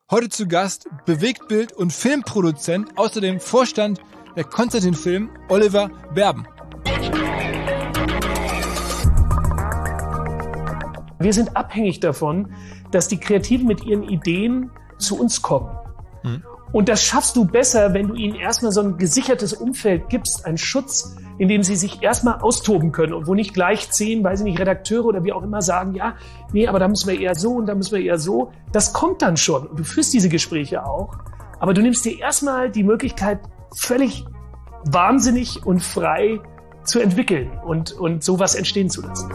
Heute zu Gast Bewegtbild- und Filmproduzent, außerdem Vorstand der Konstantin Film, Oliver Berben. Wir sind abhängig davon, dass die Kreativen mit ihren Ideen zu uns kommen. Und das schaffst du besser, wenn du ihnen erstmal so ein gesichertes Umfeld gibst, einen Schutz, in dem sie sich erstmal austoben können und wo nicht gleich 10, weiß ich nicht, Redakteure oder wie auch immer sagen, ja, nee, aber da müssen wir eher so und da müssen wir eher so. Das kommt dann schon und du führst diese Gespräche auch. Aber du nimmst dir erstmal die Möglichkeit, völlig wahnsinnig und frei zu entwickeln und sowas entstehen zu lassen.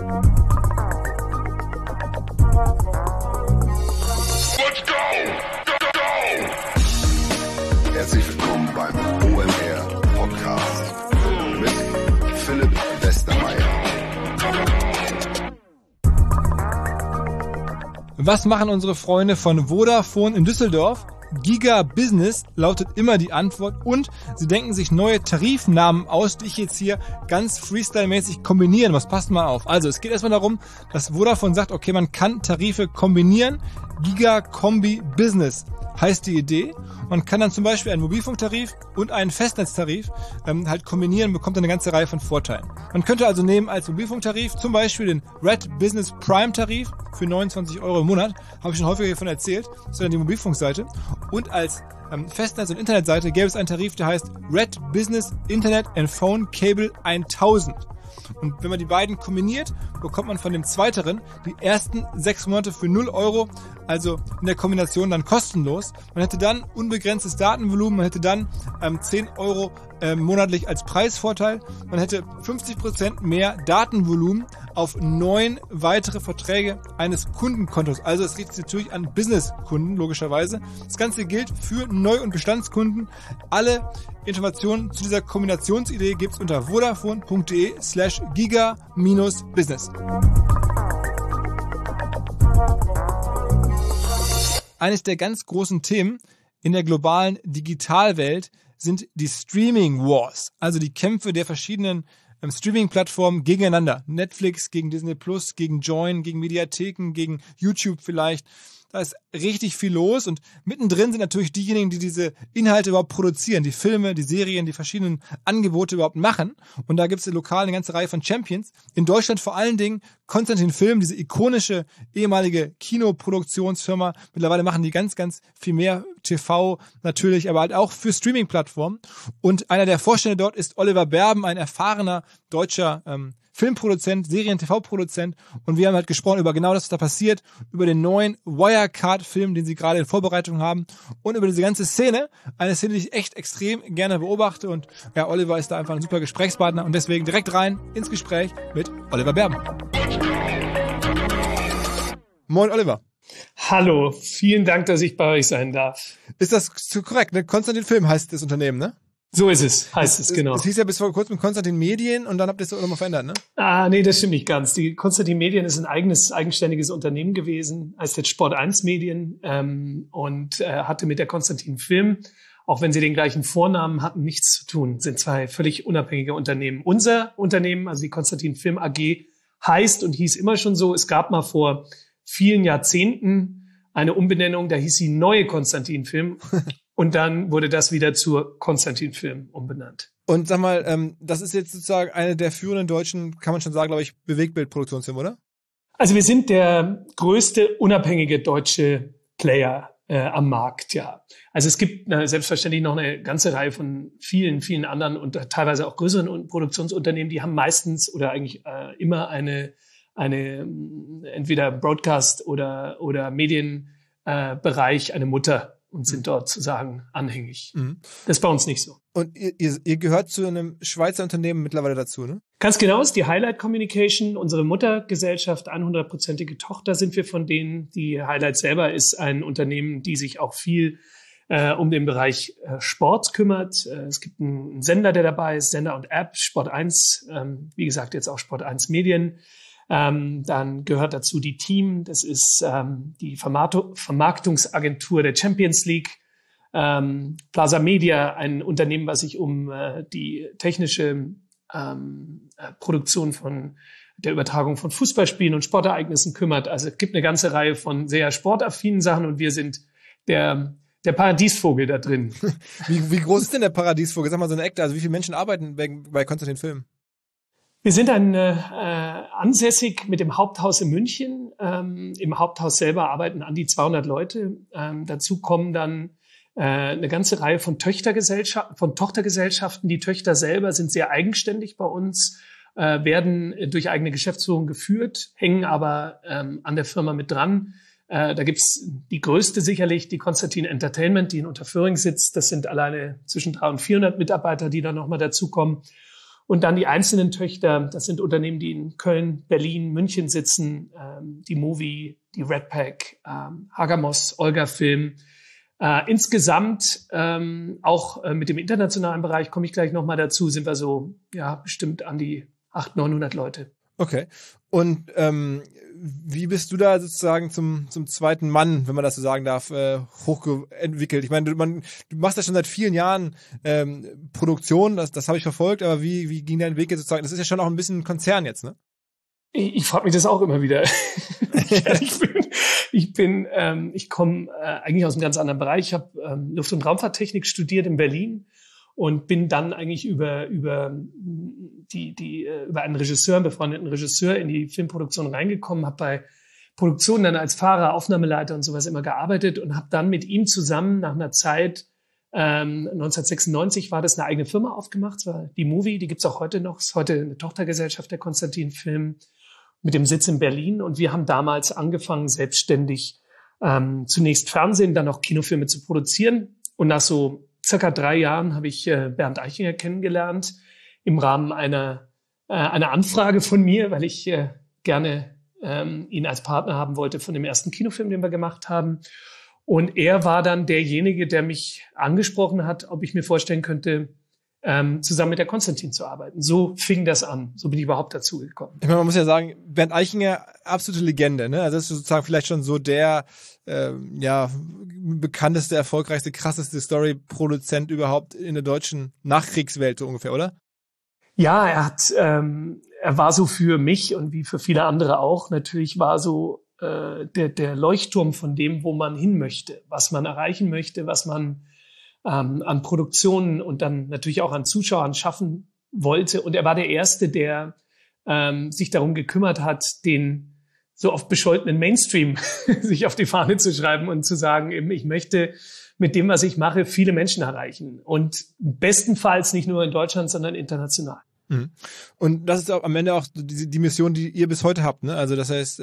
Herzlich willkommen beim OMR Podcast mit Philipp Westermeier. Was machen unsere Freunde von Vodafone in Düsseldorf? Giga Business lautet immer die Antwort und sie denken sich neue Tarifnamen aus, die ich jetzt hier ganz freestyle-mäßig kombinieren. Was passt mal auf? Also es geht erstmal darum, dass Vodafone sagt, okay, man kann Tarife kombinieren. Giga Kombi Business heißt die Idee. Man kann dann zum Beispiel einen Mobilfunktarif und einen Festnetztarif halt kombinieren, bekommt eine ganze Reihe von Vorteilen. Man könnte also nehmen als Mobilfunktarif zum Beispiel den Red Business Prime Tarif für 29 € im Monat. Habe ich schon häufiger davon erzählt. Das ist dann die Mobilfunkseite. Und als Festnetz- und Internetseite gäbe es einen Tarif, der heißt Red Business Internet and Phone Cable 1000. Und wenn man die beiden kombiniert, bekommt man von dem Zweiteren die ersten 6 Monate für 0 €, also in der Kombination dann kostenlos. Man hätte dann unbegrenztes Datenvolumen, man hätte dann 10 € monatlich als Preisvorteil. Man hätte 50% mehr Datenvolumen auf 9 weitere Verträge eines Kundenkontos. Also es richtet sich natürlich an Businesskunden, logischerweise. Das Ganze gilt für Neu- und Bestandskunden. Alle Informationen zu dieser Kombinationsidee gibt's unter vodafone.de/giga-business. Eines der ganz großen Themen in der globalen Digitalwelt sind die Streaming Wars, also die Kämpfe der verschiedenen Streaming-Plattformen gegeneinander. Netflix gegen Disney+, gegen Joyn, gegen Mediatheken, gegen YouTube vielleicht. Da ist richtig viel los und mittendrin sind natürlich diejenigen, die diese Inhalte überhaupt produzieren, die Filme, die Serien, die verschiedenen Angebote überhaupt machen. Und da gibt es lokal eine ganze Reihe von Champions. In Deutschland vor allen Dingen Konstantin Film, diese ikonische ehemalige Kinoproduktionsfirma. Mittlerweile machen die ganz, ganz viel mehr TV natürlich, aber halt auch für Streaming-Plattformen. Und einer der Vorstände dort ist Oliver Berben, ein erfahrener deutscher Filmproduzent, Serien-TV-Produzent, und wir haben halt gesprochen über genau das, was da passiert, über den neuen Wirecard-Film, den sie gerade in Vorbereitung haben, und über diese ganze Szene, eine Szene, die ich echt extrem gerne beobachte, und ja, Oliver ist da einfach ein super Gesprächspartner, und deswegen direkt rein ins Gespräch mit Oliver Berben. Moin Oliver. Hallo, vielen Dank, dass ich bei euch sein darf. Ist das so korrekt, ne? Konstantin Film heißt das Unternehmen, ne? So ist es, heißt es, genau. Es hieß ja bis vor kurzem Konstantin Medien und dann habt ihr es auch nochmal verändert, ne? Nee, das stimmt nicht ganz. Die Konstantin Medien ist ein eigenständiges Unternehmen gewesen, heißt jetzt Sport 1 Medien und hatte mit der Konstantin Film, auch wenn sie den gleichen Vornamen hatten, nichts zu tun. Sind zwei völlig unabhängige Unternehmen. Unser Unternehmen, also die Konstantin Film AG, heißt und hieß immer schon so, es gab mal vor vielen Jahrzehnten eine Umbenennung, da hieß sie Neue Konstantin Film. Und dann wurde das wieder zur Konstantin Film umbenannt. Und sag mal, das ist jetzt sozusagen eine der führenden deutschen, kann man schon sagen, glaube ich, Bewegtbildproduktionsfilme, oder? Also wir sind der größte unabhängige deutsche Player am Markt, ja. Also es gibt selbstverständlich noch eine ganze Reihe von vielen, vielen anderen und teilweise auch größeren Produktionsunternehmen, die haben meistens oder eigentlich immer eine entweder Broadcast oder Medienbereich, eine Mutter, und sind dort sozusagen anhängig. Mhm. Das ist bei uns nicht so. Und ihr gehört zu einem Schweizer Unternehmen mittlerweile dazu, ne? Ganz genau, ist die Highlight Communication, unsere Muttergesellschaft, 100%ige Tochter sind wir von denen. Die Highlight selber ist ein Unternehmen, die sich auch viel um den Bereich Sport kümmert. Es gibt einen Sender, der dabei ist, Sender und App, Sport 1, wie gesagt, jetzt auch Sport 1 Medien. Dann gehört dazu die Team, das ist die Vermarktungsagentur der Champions League, Plaza Media, ein Unternehmen, was sich um die technische Produktion von der Übertragung von Fußballspielen und Sportereignissen kümmert. Also es gibt eine ganze Reihe von sehr sportaffinen Sachen und wir sind der Paradiesvogel da drin. Wie groß ist denn der Paradiesvogel? Sag mal so eine Ekte, also wie viele Menschen arbeiten bei Konstantin Film? Wir sind ansässig mit dem Haupthaus in München. Im Haupthaus selber arbeiten an die 200 Leute. Dazu kommen dann eine ganze Reihe von Tochtergesellschaften. Die Töchter selber sind sehr eigenständig bei uns, werden durch eigene Geschäftsführung geführt, hängen aber an der Firma mit dran. Da gibt's die größte sicherlich, die Konstantin Entertainment, die in Unterföhring sitzt. Das sind alleine zwischen 300 und 400 Mitarbeiter, die da nochmal dazukommen. Und dann die einzelnen Töchter, das sind Unternehmen, die in Köln, Berlin, München sitzen, die Movie, die Redpack, Hagamos, Olga Film. Insgesamt, auch mit dem internationalen Bereich, komme ich gleich nochmal dazu, sind wir so, ja, bestimmt an die 800, 900 Leute. Okay. Und wie bist du da sozusagen zum zweiten Mann, wenn man das so sagen darf, hochentwickelt? Ich meine, du machst das schon seit vielen Jahren Produktion, das habe ich verfolgt, aber wie ging dein Weg jetzt sozusagen? Das ist ja schon auch ein bisschen ein Konzern jetzt, ne? Ich frage mich das auch immer wieder. Ich komme eigentlich aus einem ganz anderen Bereich. Ich habe Luft- und Raumfahrttechnik studiert in Berlin und bin dann eigentlich über einen Regisseur, einen befreundeten Regisseur in die Filmproduktion reingekommen, habe bei Produktionen dann als Fahrer, Aufnahmeleiter und sowas immer gearbeitet und habe dann mit ihm zusammen nach einer Zeit, 1996 war das, eine eigene Firma aufgemacht, das war die Movie, die gibt's auch heute noch, ist heute eine Tochtergesellschaft der Konstantin Film mit dem Sitz in Berlin und wir haben damals angefangen, selbstständig zunächst Fernsehen, dann auch Kinofilme zu produzieren und nach so circa 3 Jahren habe ich Bernd Eichinger kennengelernt im Rahmen einer Anfrage von mir, weil ich gerne ihn als Partner haben wollte von dem ersten Kinofilm, den wir gemacht haben. Und er war dann derjenige, der mich angesprochen hat, ob ich mir vorstellen könnte, zusammen mit der Konstantin zu arbeiten. So fing das an. So bin ich überhaupt dazu gekommen. Ich meine, man muss ja sagen, Bernd Eichinger, absolute Legende, ne? Also das ist sozusagen vielleicht schon so der bekannteste, erfolgreichste, krasseste Story-Produzent überhaupt in der deutschen Nachkriegswelt, so ungefähr, oder? Ja, er war so für mich und wie für viele andere auch, natürlich war so der Leuchtturm von dem, wo man hin möchte, was man erreichen möchte, was man an Produktionen und dann natürlich auch an Zuschauern schaffen wollte. Und er war der Erste, der sich darum gekümmert hat, den so oft bescholtenen Mainstream sich auf die Fahne zu schreiben und zu sagen, eben, ich möchte mit dem, was ich mache, viele Menschen erreichen. Und bestenfalls nicht nur in Deutschland, sondern international. Und das ist auch am Ende auch die Mission, die ihr bis heute habt, ne? Also das heißt,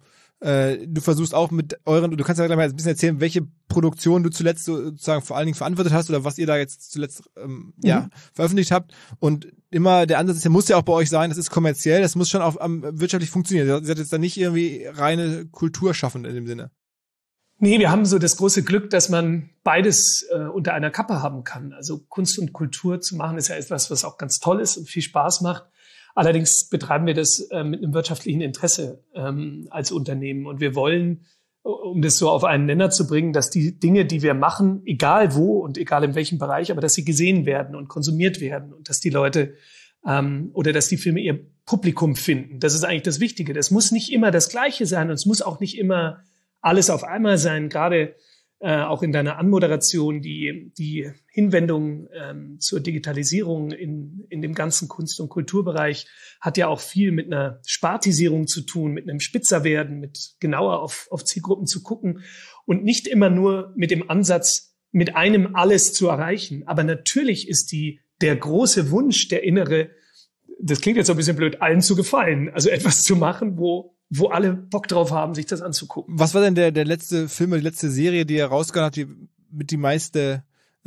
du versuchst auch mit du kannst ja gleich mal ein bisschen erzählen, welche Produktion du zuletzt sozusagen vor allen Dingen verantwortet hast oder was ihr da jetzt zuletzt veröffentlicht habt. Und immer der Ansatz muss ja auch bei euch sein, das ist kommerziell, das muss schon auch wirtschaftlich funktionieren. Ihr seid jetzt da nicht irgendwie reine Kultur schaffen in dem Sinne. Nee, wir haben so das große Glück, dass man beides unter einer Kappe haben kann. Also Kunst und Kultur zu machen, ist ja etwas, was auch ganz toll ist und viel Spaß macht. Allerdings betreiben wir das mit einem wirtschaftlichen Interesse als Unternehmen. Und wir wollen, um das so auf einen Nenner zu bringen, dass die Dinge, die wir machen, egal wo und egal in welchem Bereich, aber dass sie gesehen werden und konsumiert werden und dass die Leute oder dass die Filme ihr Publikum finden. Das ist eigentlich das Wichtige. Das muss nicht immer das Gleiche sein und es muss auch nicht immer alles auf einmal sein, gerade auch in deiner Anmoderation, die Hinwendung zur Digitalisierung in dem ganzen Kunst- und Kulturbereich hat ja auch viel mit einer Spartisierung zu tun, mit einem Spitzerwerden, mit genauer auf Zielgruppen zu gucken und nicht immer nur mit dem Ansatz, mit einem alles zu erreichen. Aber natürlich ist der große Wunsch, der innere, das klingt jetzt so ein bisschen blöd, allen zu gefallen. Also etwas zu machen, wo alle Bock drauf haben, sich das anzugucken. Was war denn der letzte Film oder die letzte Serie, die ihr rausgehauen habt, die mit die meiste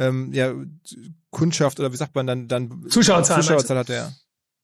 Kundschaft oder wie sagt man dann Zuschauerzahl hatte, ja?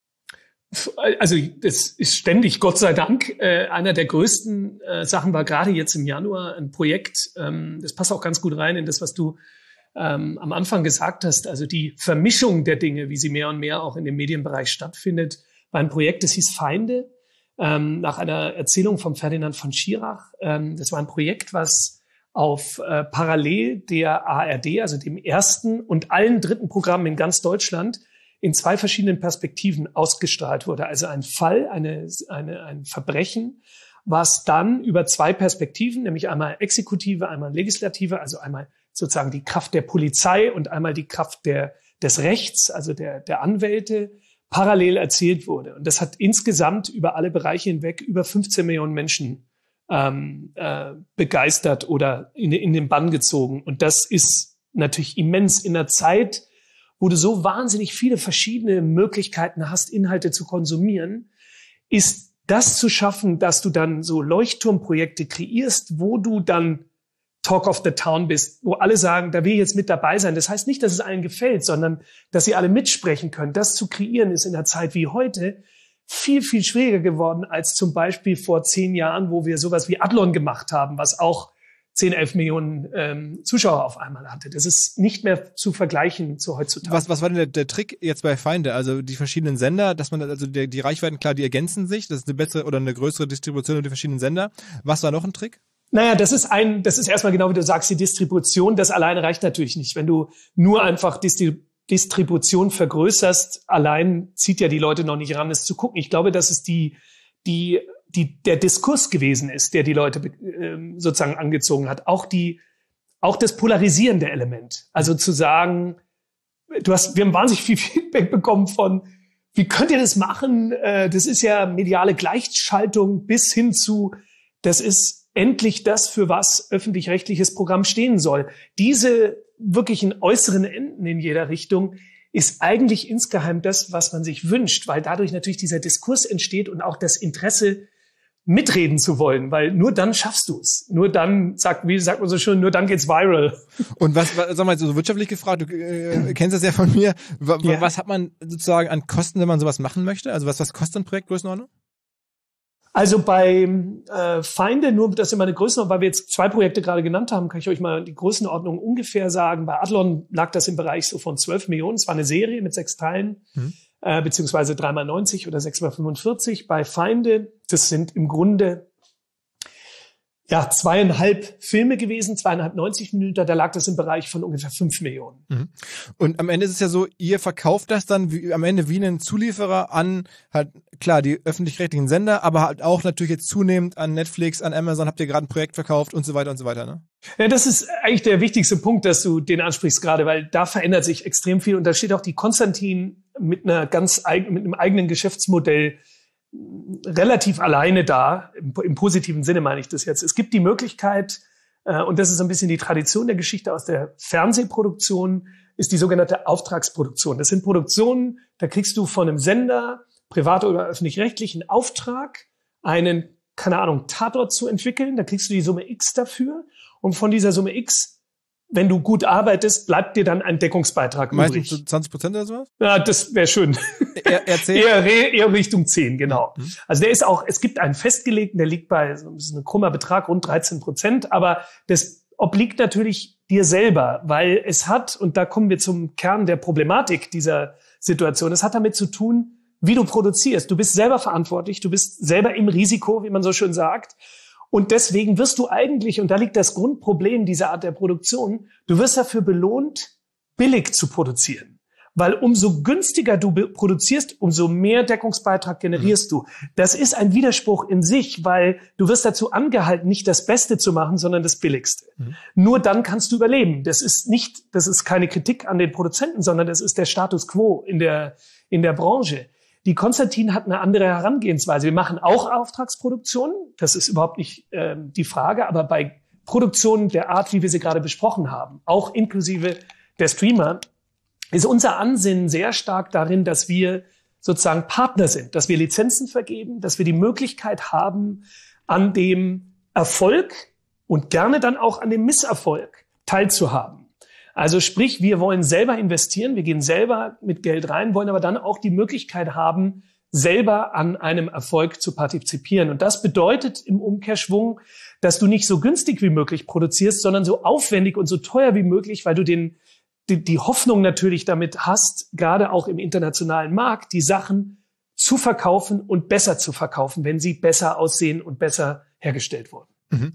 Also das ist ständig, Gott sei Dank. Einer der größten Sachen war gerade jetzt im Januar ein Projekt, das passt auch ganz gut rein in das, was du am Anfang gesagt hast, also die Vermischung der Dinge, wie sie mehr und mehr auch in dem Medienbereich stattfindet, war ein Projekt, das hieß Feinde. Nach einer Erzählung von Ferdinand von Schirach. Das war ein Projekt, was auf parallel der ARD, also dem ersten und allen dritten Programmen in ganz Deutschland, in 2 verschiedenen Perspektiven ausgestrahlt wurde. Also ein Fall, ein Verbrechen was dann über zwei Perspektiven, nämlich einmal Exekutive, einmal Legislative, also einmal sozusagen die Kraft der Polizei und einmal die Kraft des Rechts, also der Anwälte, parallel erzählt wurde. Und das hat insgesamt über alle Bereiche hinweg über 15 Millionen Menschen begeistert oder in den Bann gezogen. Und das ist natürlich immens in einer Zeit, wo du so wahnsinnig viele verschiedene Möglichkeiten hast, Inhalte zu konsumieren, ist das zu schaffen, dass du dann so Leuchtturmprojekte kreierst, wo du dann Talk of the Town bist, wo alle sagen, da will ich jetzt mit dabei sein. Das heißt nicht, dass es allen gefällt, sondern dass sie alle mitsprechen können. Das zu kreieren ist in einer Zeit wie heute viel, viel schwieriger geworden als zum Beispiel vor 10 Jahren, wo wir sowas wie Adlon gemacht haben, was auch 10, 11 Millionen Zuschauer auf einmal hatte. Das ist nicht mehr zu vergleichen zu heutzutage. Was war denn der Trick jetzt bei Feinde? Also die verschiedenen Sender, dass man also die Reichweiten, klar, die ergänzen sich, das ist eine bessere oder eine größere Distribution über die verschiedenen Sender. Was war noch ein Trick? Naja, das ist erstmal genau wie du sagst, die Distribution, das alleine reicht natürlich nicht. Wenn du nur einfach Distribution vergrößerst, allein zieht ja die Leute noch nicht ran, es zu gucken. Ich glaube, dass es der Diskurs gewesen ist, der die Leute sozusagen angezogen hat. Auch das polarisierende Element. Also zu sagen, wir haben wahnsinnig viel Feedback bekommen von, wie könnt ihr das machen? Das ist ja mediale Gleichschaltung bis hin zu, das ist endlich das, für was öffentlich-rechtliches Programm stehen soll. Diese wirklichen äußeren Enden in jeder Richtung ist eigentlich insgeheim das, was man sich wünscht, weil dadurch natürlich dieser Diskurs entsteht und auch das Interesse, mitreden zu wollen, weil nur dann schaffst du es. Nur dann, wie sagt man so schön, nur dann geht's viral. Und sag mal, so wirtschaftlich gefragt, du kennst das ja von mir, was hat man sozusagen an Kosten, wenn man sowas machen möchte? Also was kostet ein Projekt Größenordnung? Also bei Feinde, nur das ist immer eine Größenordnung, weil wir jetzt 2 Projekte gerade genannt haben, kann ich euch mal die Größenordnung ungefähr sagen. Bei Adlon lag das im Bereich so von 12 Millionen. Es war eine Serie mit 6 Teilen, beziehungsweise 3x90 oder 6x45. Bei Feinde, das sind im Grunde 2,5 Filme gewesen, 2,5 90 Minuten, da lag das im Bereich von ungefähr 5 Millionen. Und am Ende ist es ja so, ihr verkauft das dann am Ende wie einen Zulieferer an halt, klar, die öffentlich-rechtlichen Sender, aber halt auch natürlich jetzt zunehmend an Netflix, an Amazon, habt ihr gerade ein Projekt verkauft und so weiter, ne? Ja, das ist eigentlich der wichtigste Punkt, dass du den ansprichst gerade, weil da verändert sich extrem viel und da steht auch die Konstantin mit einem eigenen Geschäftsmodell relativ alleine da, im positiven Sinne meine ich das jetzt. Es gibt die Möglichkeit, und das ist ein bisschen die Tradition der Geschichte aus der Fernsehproduktion, ist die sogenannte Auftragsproduktion. Das sind Produktionen, da kriegst du von einem Sender, privat oder öffentlich-rechtlich, einen Auftrag, einen, Tatort zu entwickeln, da kriegst du die Summe X dafür und von dieser Summe X, wenn du gut arbeitest, bleibt dir dann ein Deckungsbeitrag übrig. Meistens 20% oder sowas? Ja, das wäre schön. Eher Richtung 10, genau. Also es gibt einen festgelegten, der liegt bei, das ist ein krummer Betrag, rund 13%, aber das obliegt natürlich dir selber, weil es hat, und da kommen wir zum Kern der Problematik dieser Situation, es hat damit zu tun, wie du produzierst. Du bist selber verantwortlich, du bist selber im Risiko, wie man so schön sagt. Und deswegen wirst du eigentlich, und da liegt das Grundproblem dieser Art der Produktion, du wirst dafür belohnt, billig zu produzieren. Weil umso günstiger du produzierst, umso mehr Deckungsbeitrag generierst du. Das ist ein Widerspruch in sich, weil du wirst dazu angehalten, nicht das Beste zu machen, sondern das Billigste. Nur dann kannst du überleben. Das ist keine Kritik an den Produzenten, sondern das ist der Status quo in der Branche. Die Konstantin hat eine andere Herangehensweise. Wir machen auch Auftragsproduktionen. Das ist überhaupt nicht die Frage. Aber bei Produktionen der Art, wie wir sie gerade besprochen haben, auch inklusive der Streamer, ist unser Ansinnen sehr stark darin, dass wir sozusagen Partner sind, dass wir Lizenzen vergeben, dass wir die Möglichkeit haben, an dem Erfolg und gerne dann auch an dem Misserfolg teilzuhaben. Also sprich, wir wollen selber investieren, wir gehen selber mit Geld rein, wollen aber dann auch die Möglichkeit haben, selber an einem Erfolg zu partizipieren. Und das bedeutet im Umkehrschwung, dass du nicht so günstig wie möglich produzierst, sondern so aufwendig und so teuer wie möglich, weil du die Hoffnung natürlich damit hast, gerade auch im internationalen Markt, die Sachen zu verkaufen und besser zu verkaufen, wenn sie besser aussehen und besser hergestellt wurden.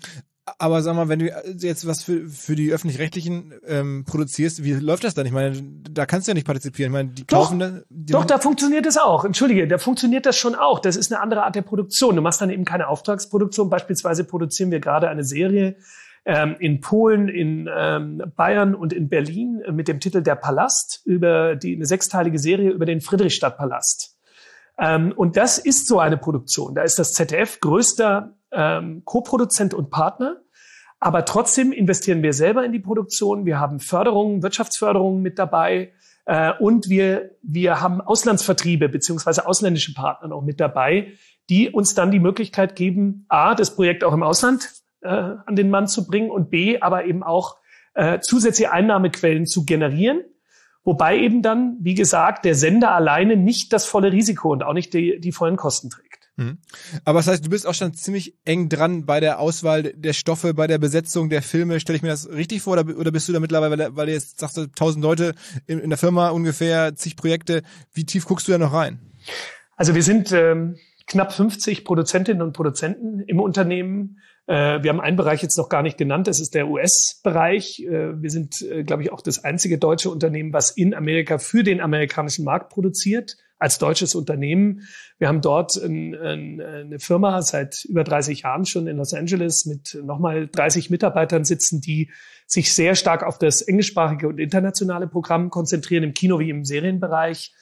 Aber sag mal, wenn du jetzt was für die Öffentlich-Rechtlichen produzierst, wie läuft das dann? Ich meine, da kannst du ja nicht partizipieren. Ich meine, die kaufen Doch, da funktioniert es auch. Entschuldige, da funktioniert das schon auch. Das ist eine andere Art der Produktion. Du machst dann eben keine Auftragsproduktion. Beispielsweise produzieren wir gerade eine Serie in Polen, in Bayern und in Berlin mit dem Titel Der Palast, eine 6-teilige Serie über den Friedrichstadtpalast. Und das ist so eine Produktion. Da ist das ZDF größter Co-Produzent und Partner. Aber trotzdem investieren wir selber in die Produktion. Wir haben Förderungen, Wirtschaftsförderungen mit dabei. Und wir haben Auslandsvertriebe beziehungsweise ausländische Partner noch mit dabei, die uns dann die Möglichkeit geben, A, das Projekt auch im Ausland an den Mann zu bringen und B, aber eben auch zusätzliche Einnahmequellen zu generieren. Wobei eben dann, wie gesagt, der Sender alleine nicht das volle Risiko und auch nicht die vollen Kosten trägt. Aber das heißt, du bist auch schon ziemlich eng dran bei der Auswahl der Stoffe, bei der Besetzung der Filme. Stelle ich mir das richtig vor? Oder bist du da mittlerweile, weil du jetzt sagst, 1000 Leute in der Firma ungefähr, zig Projekte. Wie tief guckst du da noch rein? Also wir sind knapp 50 Produzentinnen und Produzenten im Unternehmen. Wir haben einen Bereich jetzt noch gar nicht genannt, das ist der US-Bereich. Wir sind, glaube ich, auch das einzige deutsche Unternehmen, was in Amerika für den amerikanischen Markt produziert, als deutsches Unternehmen. Wir haben dort eine Firma seit über 30 Jahren schon in Los Angeles mit nochmal 30 Mitarbeitern sitzen, die sich sehr stark auf das englischsprachige und internationale Programm konzentrieren, im Kino wie im Serienbereich.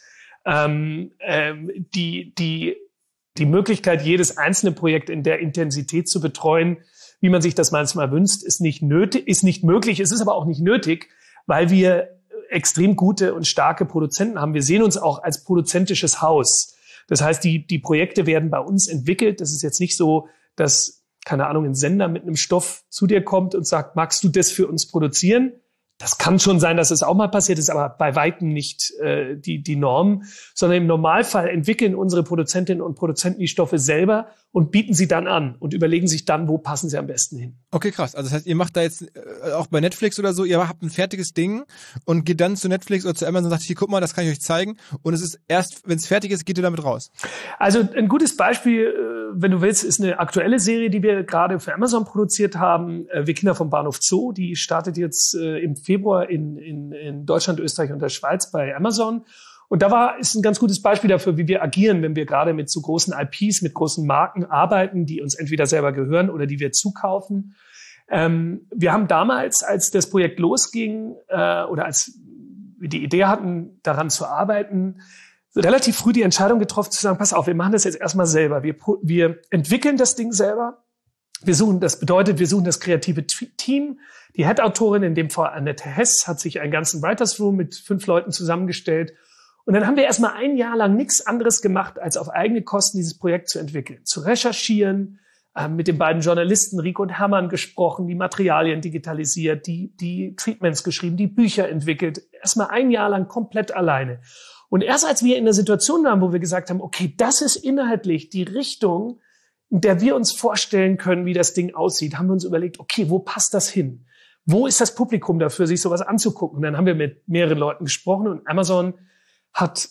Die Möglichkeit, jedes einzelne Projekt in der Intensität zu betreuen, wie man sich das manchmal wünscht, ist nicht möglich. Es ist aber auch nicht nötig, weil wir extrem gute und starke Produzenten haben. Wir sehen uns auch als produzentisches Haus. Das heißt, die Projekte werden bei uns entwickelt. Das ist jetzt nicht so, dass, keine Ahnung, ein Sender mit einem Stoff zu dir kommt und sagt, magst du das für uns produzieren? Das kann schon sein, dass es auch mal passiert ist, aber bei weitem nicht die Norm, sondern im Normalfall entwickeln unsere Produzentinnen und Produzenten die Stoffe selber und bieten sie dann an und überlegen sich dann, wo passen sie am besten hin. Okay, krass. Also das heißt, ihr macht da jetzt auch bei Netflix oder so, ihr habt ein fertiges Ding und geht dann zu Netflix oder zu Amazon und sagt, hier, guck mal, das kann ich euch zeigen. Und es ist erst, wenn es fertig ist, geht ihr damit raus. Also ein gutes Beispiel, wenn du willst, ist eine aktuelle Serie, die wir gerade für Amazon produziert haben. Wir Kinder vom Bahnhof Zoo, die startet jetzt im Februar in Deutschland, Österreich und der Schweiz bei Amazon. Und ist ein ganz gutes Beispiel dafür, wie wir agieren, wenn wir gerade mit so großen IPs, mit großen Marken arbeiten, die uns entweder selber gehören oder die wir zukaufen. Wir haben damals, als das Projekt losging oder als wir die Idee hatten, daran zu arbeiten, relativ früh die Entscheidung getroffen zu sagen, pass auf, wir machen das jetzt erstmal selber. Wir entwickeln das Ding selber. Wir suchen das kreative Team. Die Head-Autorin, in dem Fall Annette Hess, hat sich einen ganzen Writers Room mit 5 Leuten zusammengestellt. Und dann haben wir erstmal ein Jahr lang nichts anderes gemacht, als auf eigene Kosten dieses Projekt zu entwickeln, zu recherchieren, mit den beiden Journalisten Rico und Hermann gesprochen, die Materialien digitalisiert, die Treatments geschrieben, die Bücher entwickelt. Erstmal ein Jahr lang komplett alleine. Und erst als wir in der Situation waren, wo wir gesagt haben, okay, das ist inhaltlich die Richtung, in der wir uns vorstellen können, wie das Ding aussieht, haben wir uns überlegt, okay, wo passt das hin? Wo ist das Publikum dafür, sich sowas anzugucken? Und dann haben wir mit mehreren Leuten gesprochen und Amazon hat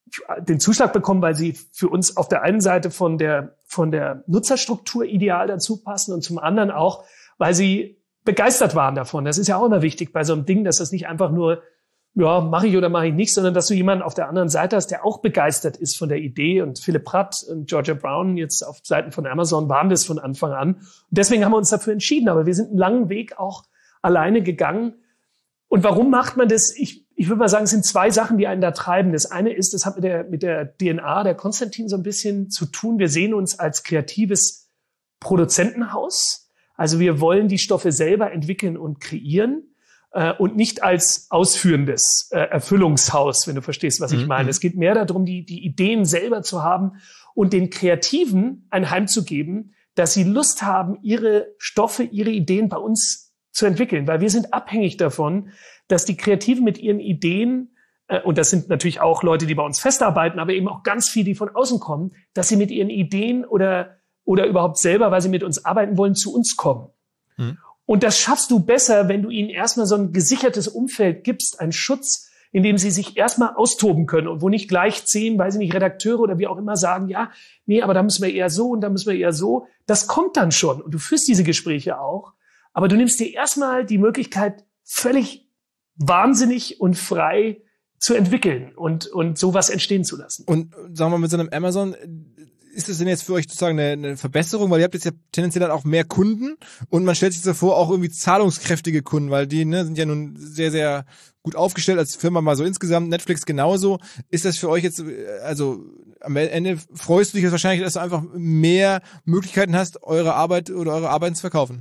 den Zuschlag bekommen, weil sie für uns auf der einen Seite von der Nutzerstruktur ideal dazu passen und zum anderen auch, weil sie begeistert waren davon. Das ist ja auch immer wichtig bei so einem Ding, dass das nicht einfach nur, ja, mache ich oder mache ich nicht, sondern dass du jemanden auf der anderen Seite hast, der auch begeistert ist von der Idee. Und Philipp Pratt und Georgia Brown jetzt auf Seiten von Amazon waren das von Anfang an. Und deswegen haben wir uns dafür entschieden. Aber wir sind einen langen Weg auch alleine gegangen. Und warum macht man das? Ich würde mal sagen, es sind 2 Sachen, die einen da treiben. Das eine ist, das hat mit der DNA der Konstantin so ein bisschen zu tun. Wir sehen uns als kreatives Produzentenhaus. Also wir wollen die Stoffe selber entwickeln und kreieren und nicht als ausführendes Erfüllungshaus, wenn du verstehst, was ich meine. Es geht mehr darum, die Ideen selber zu haben und den Kreativen ein Heim zu geben, dass sie Lust haben, ihre Stoffe, ihre Ideen bei uns zu entwickeln, weil wir sind abhängig davon, dass die Kreativen mit ihren Ideen, und das sind natürlich auch Leute, die bei uns festarbeiten, aber eben auch ganz viele, die von außen kommen, dass sie mit ihren Ideen oder überhaupt selber, weil sie mit uns arbeiten wollen, zu uns kommen. Und das schaffst du besser, wenn du ihnen erstmal so ein gesichertes Umfeld gibst, einen Schutz, in dem sie sich erstmal austoben können und wo nicht gleich 10, weiß ich nicht, Redakteure oder wie auch immer sagen, ja, nee, aber da müssen wir eher so und da müssen wir eher so. Das kommt dann schon und du führst diese Gespräche auch. Aber du nimmst dir erstmal die Möglichkeit, völlig wahnsinnig und frei zu entwickeln und sowas entstehen zu lassen. Und sagen wir mal, mit so einem Amazon, ist das denn jetzt für euch sozusagen eine Verbesserung? Weil ihr habt jetzt ja tendenziell dann auch mehr Kunden und man stellt sich so vor, auch irgendwie zahlungskräftige Kunden, weil die sind ja nun sehr, sehr gut aufgestellt als Firma mal so insgesamt, Netflix genauso. Ist das für euch jetzt, also am Ende freust du dich jetzt wahrscheinlich, dass du einfach mehr Möglichkeiten hast, eure Arbeiten zu verkaufen?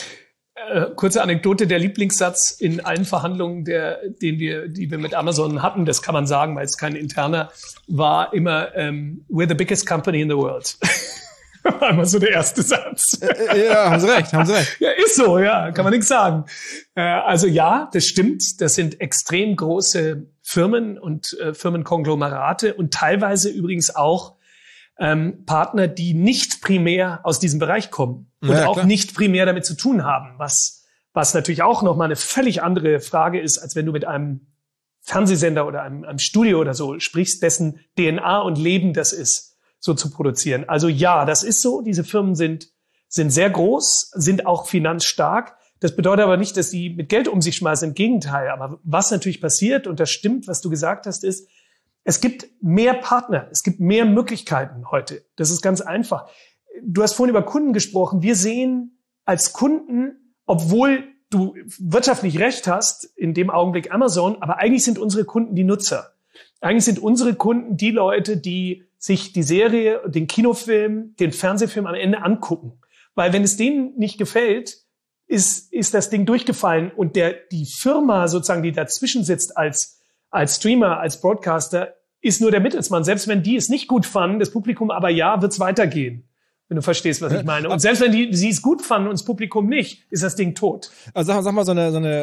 Kurze Anekdote, der Lieblingssatz in allen Verhandlungen, die wir mit Amazon hatten, das kann man sagen, weil es kein interner, war immer, we're the biggest company in the world. War immer so der erste Satz. Ja, haben Sie recht. Ja, ist so, ja, kann man nichts sagen. Also ja, das stimmt, das sind extrem große Firmen und Firmenkonglomerate und teilweise übrigens auch Partner, die nicht primär aus diesem Bereich kommen und auch klar, nicht primär damit zu tun haben, was natürlich auch nochmal eine völlig andere Frage ist, als wenn du mit einem Fernsehsender oder einem Studio oder so sprichst, dessen DNA und Leben das ist, so zu produzieren. Also ja, das ist so, diese Firmen sind sehr groß, sind auch finanzstark. Das bedeutet aber nicht, dass sie mit Geld um sich schmeißen, im Gegenteil. Aber was natürlich passiert, und das stimmt, was du gesagt hast, ist, es gibt mehr Partner, es gibt mehr Möglichkeiten heute. Das ist ganz einfach. Du hast vorhin über Kunden gesprochen. Wir sehen als Kunden, obwohl du wirtschaftlich recht hast, in dem Augenblick Amazon, aber eigentlich sind unsere Kunden die Nutzer. Eigentlich sind unsere Kunden die Leute, die sich die Serie, den Kinofilm, den Fernsehfilm am Ende angucken. Weil wenn es denen nicht gefällt, ist das Ding durchgefallen und die Firma sozusagen, die dazwischen sitzt als Streamer, als Broadcaster, ist nur der Mittelsmann. Selbst wenn die es nicht gut fanden, das Publikum aber ja, wird's weitergehen. Wenn du verstehst, was ich meine. Und selbst wenn sie es gut fanden und das Publikum nicht, ist das Ding tot. Also sag mal so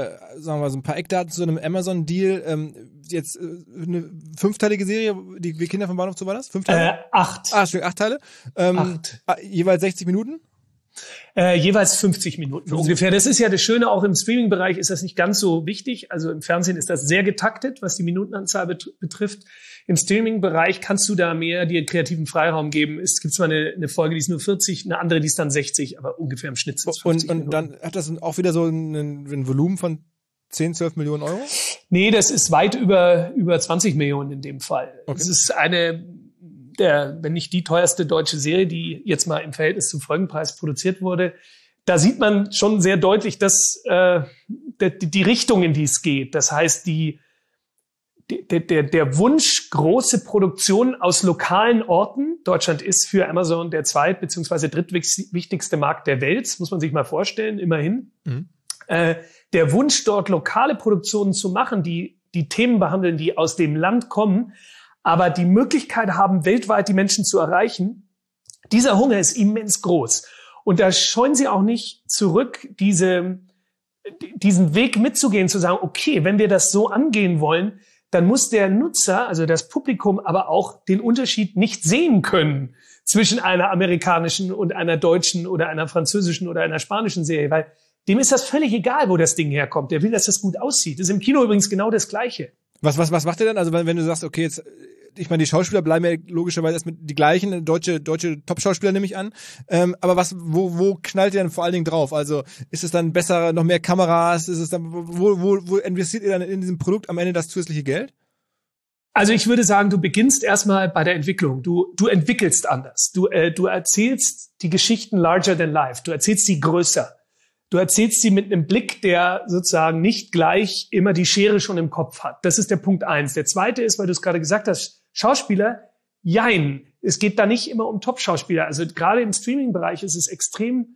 ein paar Eckdaten zu einem Amazon-Deal. Jetzt eine 5-teilige Serie, die Kinder vom Bahnhof, so war das? 5 Teile? 8. 8 Teile. 8. Jeweils 60 Minuten? Jeweils 50 Minuten ungefähr. Das ist ja das Schöne, auch im Streaming-Bereich ist das nicht ganz so wichtig. Also im Fernsehen ist das sehr getaktet, was die Minutenanzahl betrifft. Im Streaming-Bereich kannst du da mehr dir kreativen Freiraum geben. Es gibt zwar eine Folge, die ist nur 40, eine andere, die ist dann 60, aber ungefähr im Schnitt sind es 50 Minuten. Und dann hat das auch wieder so ein Volumen von 10, 12 Millionen Euro? Nee, das ist weit über 20 Millionen in dem Fall. Okay. Das ist wenn nicht die teuerste deutsche Serie, die jetzt mal im Verhältnis zum Folgenpreis produziert wurde. Da sieht man schon sehr deutlich, dass die Richtung, in die es geht. Das heißt, der Wunsch, große Produktion aus lokalen Orten. Deutschland ist für Amazon der bzw. drittwichtigste Markt der Welt. Das muss man sich mal vorstellen, immerhin. Mhm. Der Wunsch, dort lokale Produktionen zu machen, die Themen behandeln, die aus dem Land kommen, aber die Möglichkeit haben, weltweit die Menschen zu erreichen, dieser Hunger ist immens groß. Und da scheuen sie auch nicht zurück, diesen Weg mitzugehen, zu sagen, okay, wenn wir das so angehen wollen, dann muss der Nutzer, also das Publikum, aber auch den Unterschied nicht sehen können zwischen einer amerikanischen und einer deutschen oder einer französischen oder einer spanischen Serie, weil dem ist das völlig egal, wo das Ding herkommt. Der will, dass das gut aussieht. Das ist im Kino übrigens genau das Gleiche. Was macht ihr dann? Also wenn du sagst, okay, jetzt, ich meine, die Schauspieler bleiben ja logischerweise erstmal die gleichen, deutsche Top-Schauspieler nehme ich an. Aber wo knallt ihr dann vor allen Dingen drauf? Also ist es dann besser, noch mehr Kameras? Ist es dann, wo investiert ihr dann in diesem Produkt am Ende das zusätzliche Geld? Also ich würde sagen, du beginnst erstmal bei der Entwicklung. Du entwickelst anders. Du erzählst die Geschichten larger than life. Du erzählst sie größer. Du erzählst sie mit einem Blick, der sozusagen nicht gleich immer die Schere schon im Kopf hat. Das ist der Punkt 1. Der zweite ist, weil du es gerade gesagt hast, Schauspieler, jein. Es geht da nicht immer um Top-Schauspieler. Also gerade im Streaming-Bereich ist es extrem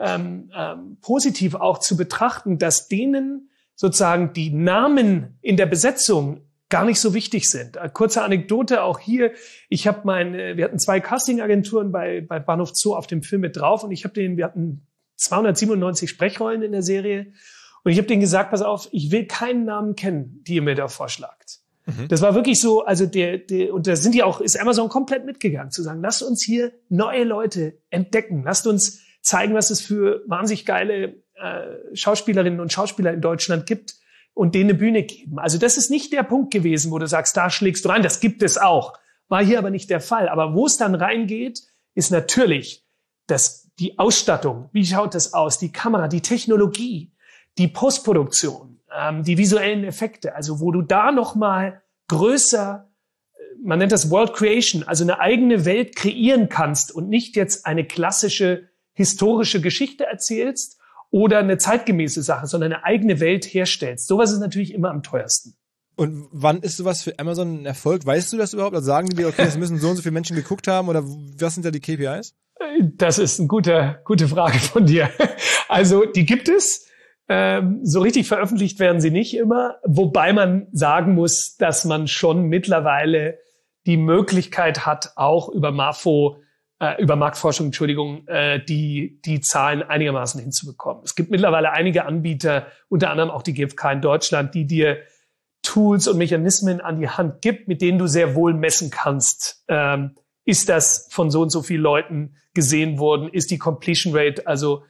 positiv auch zu betrachten, dass denen sozusagen die Namen in der Besetzung gar nicht so wichtig sind. Kurze Anekdote auch hier. Wir hatten 2 Casting-Agenturen bei Bahnhof Zoo auf dem Film mit drauf und wir hatten 297 Sprechrollen in der Serie. Und ich habe denen gesagt, pass auf, ich will keinen Namen kennen, die ihr mir da vorschlagt. Mhm. Das war wirklich so, also und da ist Amazon komplett mitgegangen, zu sagen, lasst uns hier neue Leute entdecken. Lasst uns zeigen, was es für wahnsinnig geile Schauspielerinnen und Schauspieler in Deutschland gibt und denen eine Bühne geben. Also das ist nicht der Punkt gewesen, wo du sagst, da schlägst du rein. Das gibt es auch. War hier aber nicht der Fall. Aber wo es dann reingeht, ist natürlich, dass die Ausstattung, wie schaut das aus, die Kamera, die Technologie, die Postproduktion, die visuellen Effekte, also wo du da nochmal größer, man nennt das World Creation, also eine eigene Welt kreieren kannst und nicht jetzt eine klassische historische Geschichte erzählst oder eine zeitgemäße Sache, sondern eine eigene Welt herstellst. Sowas ist natürlich immer am teuersten. Und wann ist sowas für Amazon ein Erfolg? Weißt du das überhaupt? Also sagen die dir, okay, es müssen so und so viele Menschen geguckt haben oder was sind da die KPIs? Das ist eine gute Frage von dir. Also die gibt es. So richtig veröffentlicht werden sie nicht immer, wobei man sagen muss, dass man schon mittlerweile die Möglichkeit hat, auch über Marktforschung, die Zahlen einigermaßen hinzubekommen. Es gibt mittlerweile einige Anbieter, unter anderem auch die GfK in Deutschland, die dir Tools und Mechanismen an die Hand gibt, mit denen du sehr wohl messen kannst. Ist das von so und so vielen Leuten gesehen worden? Ist die Completion Rate, also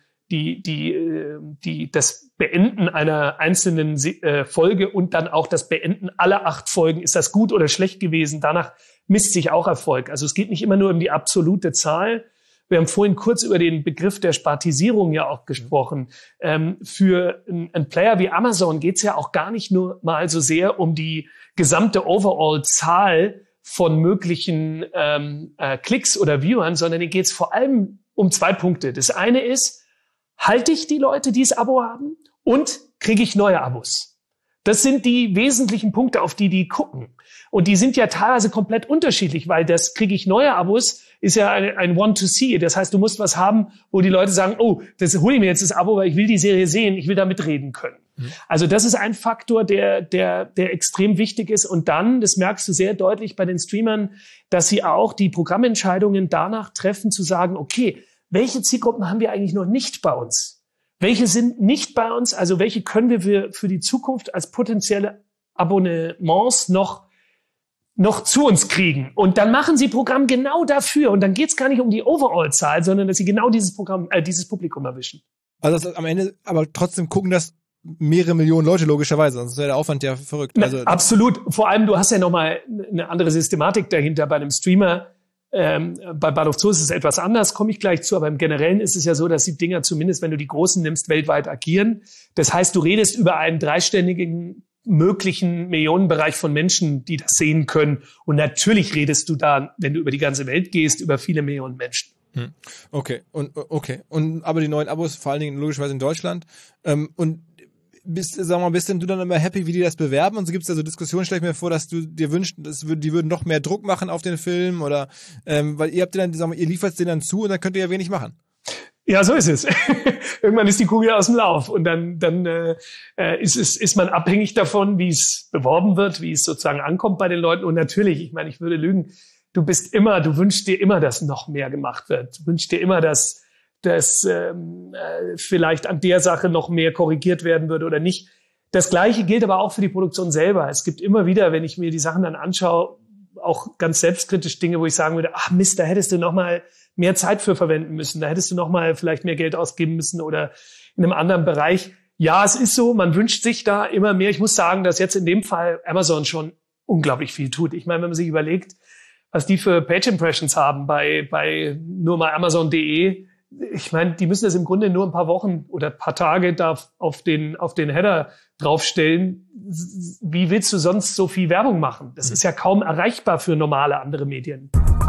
das Beenden einer einzelnen Folge und dann auch das Beenden aller 8 Folgen, ist das gut oder schlecht gewesen? Danach misst sich auch Erfolg. Also es geht nicht immer nur um die absolute Zahl. Wir haben vorhin kurz über den Begriff der Spartisierung ja auch gesprochen. Für einen Player wie Amazon geht es ja auch gar nicht nur mal so sehr um die gesamte Overall-Zahl von möglichen Klicks oder Viewern, sondern hier geht es vor allem um 2 Punkte. Das eine ist, halte ich die Leute, die das Abo haben, und kriege ich neue Abos? Das sind die wesentlichen Punkte, auf die gucken. Und die sind ja teilweise komplett unterschiedlich, weil das kriege ich neue Abos ist ja ein One-to-See. Das heißt, du musst was haben, wo die Leute sagen, oh, das hole ich mir jetzt das Abo, weil ich will die Serie sehen, ich will da mitreden können. Also das ist ein Faktor, der extrem wichtig ist. Und dann, das merkst du sehr deutlich bei den Streamern, dass sie auch die Programmentscheidungen danach treffen, zu sagen, okay, welche Zielgruppen haben wir eigentlich noch nicht bei uns? Welche sind nicht bei uns? Also welche können wir für die Zukunft als potenzielle Abonnements noch zu uns kriegen? Und dann machen sie Programm genau dafür. Und dann geht es gar nicht um die Overall-Zahl, sondern dass sie genau dieses Publikum erwischen. Also das am Ende aber trotzdem gucken, dass mehrere Millionen Leute logischerweise, sonst wäre der Aufwand ja verrückt. Also absolut. Vor allem, du hast ja nochmal eine andere Systematik dahinter bei einem Streamer. Bei Ball of Zoo ist es etwas anders, komme ich gleich zu, aber im Generellen ist es ja so, dass die Dinger zumindest, wenn du die Großen nimmst, weltweit agieren. Das heißt, du redest über einen dreistelligen möglichen Millionenbereich von Menschen, die das sehen können. Und natürlich redest du da, wenn du über die ganze Welt gehst, über viele Millionen Menschen. Okay. Und aber die neuen Abos, vor allen Dingen logischerweise in Deutschland. Und bist du dann immer happy, wie die das bewerben? Und so gibt es da so Diskussionen, stelle ich mir vor, dass du dir wünschst, die würden noch mehr Druck machen auf den Film oder weil ihr habt dann, ihr liefert den dann zu und dann könnt ihr ja wenig machen. Ja, so ist es. Irgendwann ist die Kugel aus dem Lauf und dann ist man abhängig davon, wie es beworben wird, wie es sozusagen ankommt bei den Leuten. Und natürlich, ich meine, ich würde lügen, du wünschst dir immer, dass noch mehr gemacht wird. Du wünschst dir immer, dass vielleicht an der Sache noch mehr korrigiert werden würde oder nicht. Das Gleiche gilt aber auch für die Produktion selber. Es gibt immer wieder, wenn ich mir die Sachen dann anschaue, auch ganz selbstkritisch Dinge, wo ich sagen würde, ach Mist, da hättest du noch mal mehr Zeit für verwenden müssen, da hättest du noch mal vielleicht mehr Geld ausgeben müssen oder in einem anderen Bereich. Ja, es ist so, man wünscht sich da immer mehr. Ich muss sagen, dass jetzt in dem Fall Amazon schon unglaublich viel tut. Ich meine, wenn man sich überlegt, was die für Page Impressions haben bei nur mal Amazon.de, ich meine, die müssen das im Grunde nur ein paar Wochen oder ein paar Tage da auf den Header draufstellen. Wie willst du sonst so viel Werbung machen? Das ist ja kaum erreichbar für normale andere Medien.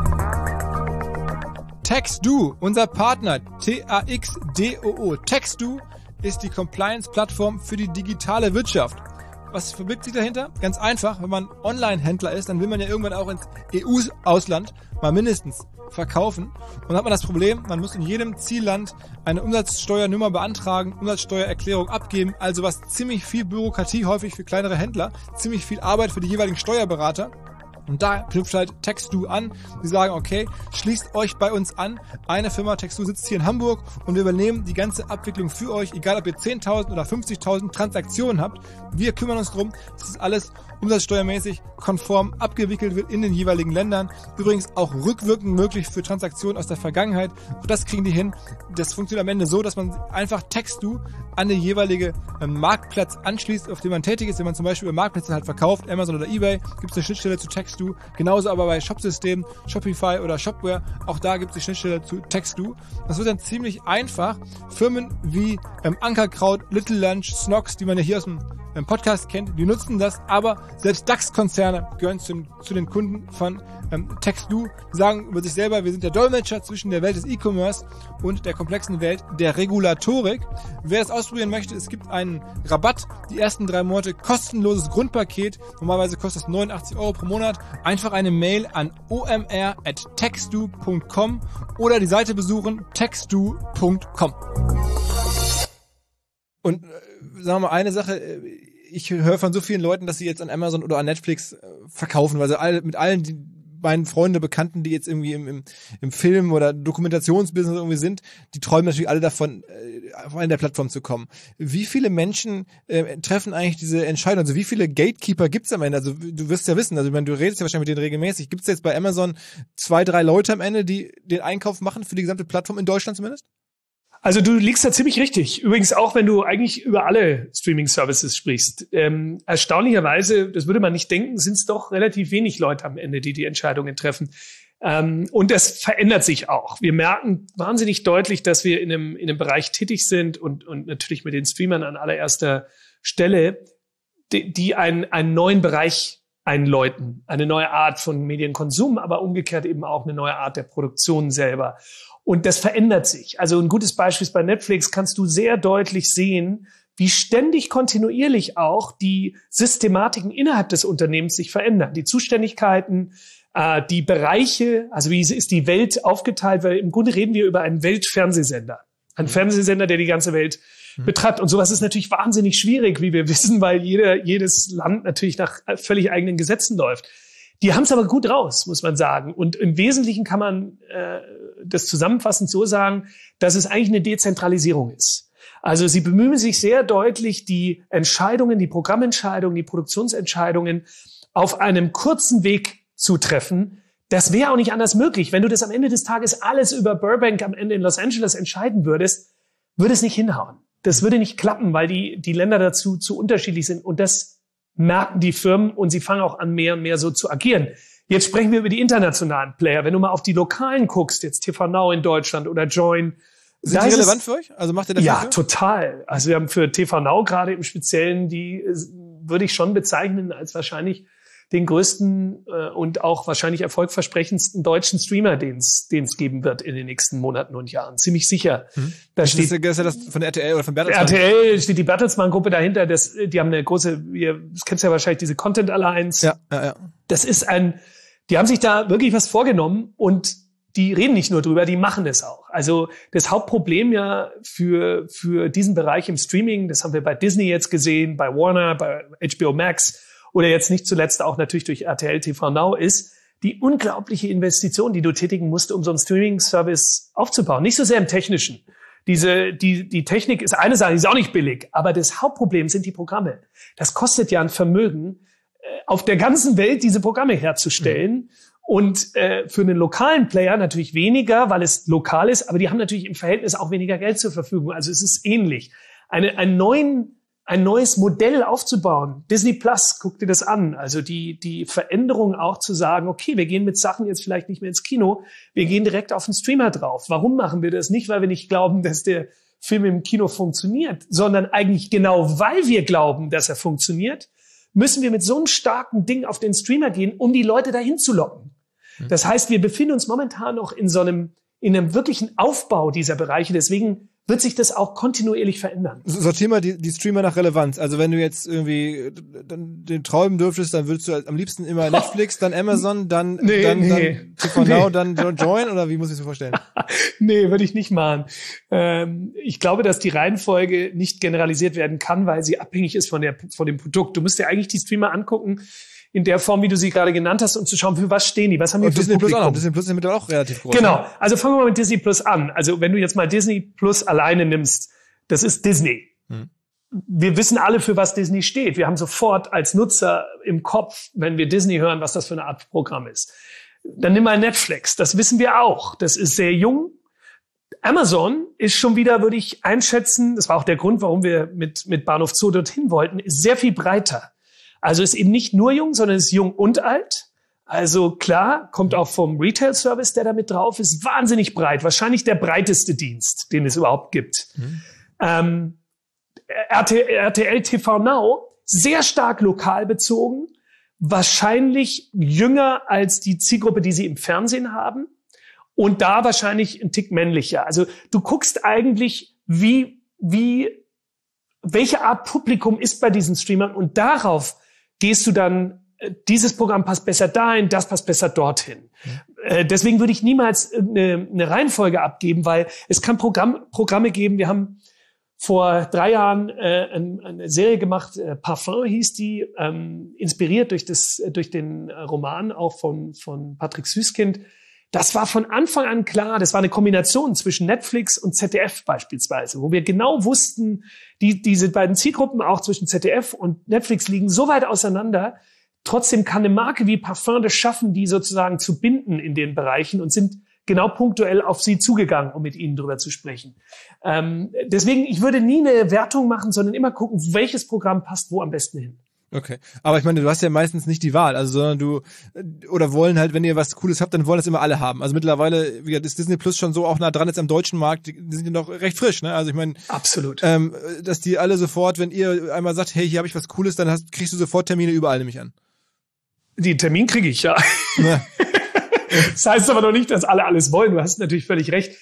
TaxDo, unser Partner, TaxDoo. TaxDo ist die Compliance-Plattform für die digitale Wirtschaft. Was verbirgt sich dahinter? Ganz einfach, wenn man Online-Händler ist, dann will man ja irgendwann auch ins EU-Ausland mal mindestens verkaufen. Und dann hat man das Problem, man muss in jedem Zielland eine Umsatzsteuernummer beantragen, Umsatzsteuererklärung abgeben, also was ziemlich viel Bürokratie häufig für kleinere Händler, ziemlich viel Arbeit für die jeweiligen Steuerberater. Und da knüpft halt TaxDo an. Sie sagen, okay, schließt euch bei uns an. Eine Firma, TaxDo, sitzt hier in Hamburg und wir übernehmen die ganze Abwicklung für euch, egal ob ihr 10.000 oder 50.000 Transaktionen habt. Wir kümmern uns drum, dass das alles umsatzsteuermäßig konform abgewickelt wird in den jeweiligen Ländern. Übrigens auch rückwirkend möglich für Transaktionen aus der Vergangenheit. Und das kriegen die hin. Das funktioniert am Ende so, dass man einfach TaxDo an den jeweilige Marktplatz anschließt, auf dem man tätig ist. Wenn man zum Beispiel über Marktplätze halt verkauft, Amazon oder eBay, gibt es eine Schnittstelle zu TaxDo. Textdo. Genauso aber bei Shopsystemen, Shopify oder Shopware. Auch da gibt es die Schnittstelle zu Textdo. Das wird dann ziemlich einfach. Firmen wie Ankerkraut, Little Lunch, Snox, die man ja hier aus dem Podcast kennt, die nutzen das, aber selbst DAX-Konzerne gehören zu den Kunden von Textdo. Die sagen über sich selber, wir sind der Dolmetscher zwischen der Welt des E-Commerce und der komplexen Welt der Regulatorik. Wer das ausprobieren möchte, es gibt einen Rabatt. Die ersten 3 Monate kostenloses Grundpaket. Normalerweise kostet das 89 € pro Monat. Einfach eine Mail an omr@textdo.com oder die Seite besuchen textdo.com. Und sagen wir mal eine Sache, ich höre von so vielen Leuten, dass sie jetzt an Amazon oder an Netflix verkaufen, weil sie mit allen meinen Freunde, Bekannten, die jetzt irgendwie im Film- oder Dokumentationsbusiness irgendwie sind, die träumen natürlich alle davon, auf eine der Plattformen zu kommen. Wie viele Menschen treffen eigentlich diese Entscheidung? Also wie viele Gatekeeper gibt's am Ende? Also du wirst ja wissen, also ich meine, du redest ja wahrscheinlich mit denen regelmäßig. Gibt's jetzt bei Amazon 2, 3 Leute am Ende, die den Einkauf machen für die gesamte Plattform in Deutschland zumindest? Also du liegst da ziemlich richtig. Übrigens auch, wenn du eigentlich über alle Streaming-Services sprichst. Erstaunlicherweise, das würde man nicht denken, sind es doch relativ wenig Leute am Ende, die Entscheidungen treffen. Und das verändert sich auch. Wir merken wahnsinnig deutlich, dass wir in einem Bereich tätig sind und natürlich mit den Streamern an allererster Stelle, die einen neuen Bereich einläuten. Eine neue Art von Medienkonsum, aber umgekehrt eben auch eine neue Art der Produktion selber. Und das verändert sich. Also ein gutes Beispiel ist bei Netflix, kannst du sehr deutlich sehen, wie ständig kontinuierlich auch die Systematiken innerhalb des Unternehmens sich verändern. Die Zuständigkeiten, die Bereiche, also wie ist die Welt aufgeteilt, weil im Grunde reden wir über einen Weltfernsehsender. Ein Fernsehsender, der die ganze Welt betreibt. Und sowas ist natürlich wahnsinnig schwierig, wie wir wissen, weil jedes Land natürlich nach völlig eigenen Gesetzen läuft. Die haben es aber gut raus, muss man sagen. Und im Wesentlichen kann man das zusammenfassend so sagen, dass es eigentlich eine Dezentralisierung ist. Also sie bemühen sich sehr deutlich, die Entscheidungen, die Programmentscheidungen, die Produktionsentscheidungen auf einem kurzen Weg zu treffen. Das wäre auch nicht anders möglich. Wenn du das am Ende des Tages alles über Burbank am Ende in Los Angeles entscheiden würdest, würde es nicht hinhauen. Das würde nicht klappen, weil die Länder dazu zu unterschiedlich sind. Und das merken die Firmen und sie fangen auch an, mehr und mehr so zu agieren. Jetzt sprechen wir über die internationalen Player. Wenn du mal auf die lokalen guckst, jetzt TV Now in Deutschland oder Join. Sind die relevant für euch? Also macht ihr das? Ja, total. Also wir haben für TV Now gerade im Speziellen, die würde ich schon bezeichnen als wahrscheinlich den größten und auch wahrscheinlich erfolgversprechendsten deutschen Streamer, den es geben wird in den nächsten Monaten und Jahren. Ziemlich sicher. Da steht, ist ja das von der RTL oder von Bertelsmann? RTL steht die Bertelsmann-Gruppe dahinter. Die haben eine große, das kennst du ja wahrscheinlich, diese Content Alliance. Ja. Das ist die haben sich da wirklich was vorgenommen und die reden nicht nur drüber, die machen es auch. Also das Hauptproblem ja für diesen Bereich im Streaming, das haben wir bei Disney jetzt gesehen, bei Warner, bei HBO Max oder jetzt nicht zuletzt auch natürlich durch RTL TV Now, ist die unglaubliche Investition, die du tätigen musst, um so einen Streaming-Service aufzubauen. Nicht so sehr im Technischen. Die Technik ist eine Sache, die ist auch nicht billig, aber das Hauptproblem sind die Programme. Das kostet ja ein Vermögen, auf der ganzen Welt diese Programme herzustellen. Und für einen lokalen Player natürlich weniger, weil es lokal ist, aber die haben natürlich im Verhältnis auch weniger Geld zur Verfügung. Also es ist ähnlich. Ein neues Modell aufzubauen. Disney Plus, guck dir das an. Also die Veränderung auch zu sagen, okay, wir gehen mit Sachen jetzt vielleicht nicht mehr ins Kino, wir gehen direkt auf den Streamer drauf. Warum machen wir das? Nicht, weil wir nicht glauben, dass der Film im Kino funktioniert, sondern eigentlich genau, weil wir glauben, dass er funktioniert, müssen wir mit so einem starken Ding auf den Streamer gehen, um die Leute dahin zu locken. Das heißt, wir befinden uns momentan noch in einem wirklichen Aufbau dieser Bereiche. Deswegen wird sich das auch kontinuierlich verändern. Sortier mal die Streamer nach Relevanz. Also wenn du jetzt irgendwie den träumen dürftest, dann würdest du am liebsten immer Netflix, dann Amazon, dann TV Now, dann Join, oder wie muss ich das vorstellen? Nee, würde ich nicht machen. Ich glaube, dass die Reihenfolge nicht generalisiert werden kann, weil sie abhängig ist von dem Produkt. Du musst dir eigentlich die Streamer angucken, in der Form, wie du sie gerade genannt hast, um zu schauen, für was stehen die, was haben wir für Disney Publikum. Plus auch noch. Disney Plus ist mittlerweile auch relativ groß. Genau, Ne? also fangen wir mal mit Disney Plus an. Also wenn du jetzt mal Disney Plus alleine nimmst, das ist Disney. Wir wissen alle, für was Disney steht. Wir haben sofort als Nutzer im Kopf, wenn wir Disney hören, was das für eine Art Programm ist. Dann nimm mal Netflix, das wissen wir auch. Das ist sehr jung. Amazon ist schon wieder, würde ich einschätzen, das war auch der Grund, warum wir mit Bahnhof Zoo dorthin wollten, ist sehr viel breiter. Also ist eben nicht nur jung, sondern ist jung und alt. Also klar, kommt auch vom Retail-Service, der da mit drauf ist, wahnsinnig breit. Wahrscheinlich der breiteste Dienst, den es überhaupt gibt. RTL TV Now, sehr stark lokal bezogen, wahrscheinlich jünger als die Zielgruppe, die sie im Fernsehen haben und da wahrscheinlich ein Tick männlicher. Also du guckst eigentlich, welche Art Publikum ist bei diesen Streamern und darauf gehst du dann, dieses Programm passt besser dahin, das passt besser dorthin. Deswegen würde ich niemals eine Reihenfolge abgeben, weil es kann Programme geben. Wir haben vor 3 Jahren eine Serie gemacht, Parfum hieß die, inspiriert durch den Roman auch von Patrick Süskind. Das war von Anfang an klar, das war eine Kombination zwischen Netflix und ZDF beispielsweise, wo wir genau wussten, diese beiden Zielgruppen auch zwischen ZDF und Netflix liegen so weit auseinander. Trotzdem kann eine Marke wie Parfum das schaffen, die sozusagen zu binden in den Bereichen und sind genau punktuell auf sie zugegangen, um mit ihnen drüber zu sprechen. Deswegen, ich würde nie eine Wertung machen, sondern immer gucken, welches Programm passt wo am besten hin. Okay. Aber ich meine, du hast ja meistens nicht die Wahl, also sondern oder wollen halt, wenn ihr was Cooles habt, dann wollen das immer alle haben. Also mittlerweile ist Disney Plus schon so auch nah dran jetzt am deutschen Markt, die sind ja noch recht frisch, ne? Also ich meine, absolut. Dass die alle sofort, wenn ihr einmal sagt, hey, hier habe ich was Cooles, dann kriegst du sofort Termine überall, nehme ich an. Den Termin kriege ich, ja. Das heißt aber noch nicht, dass alle alles wollen. Du hast natürlich völlig recht.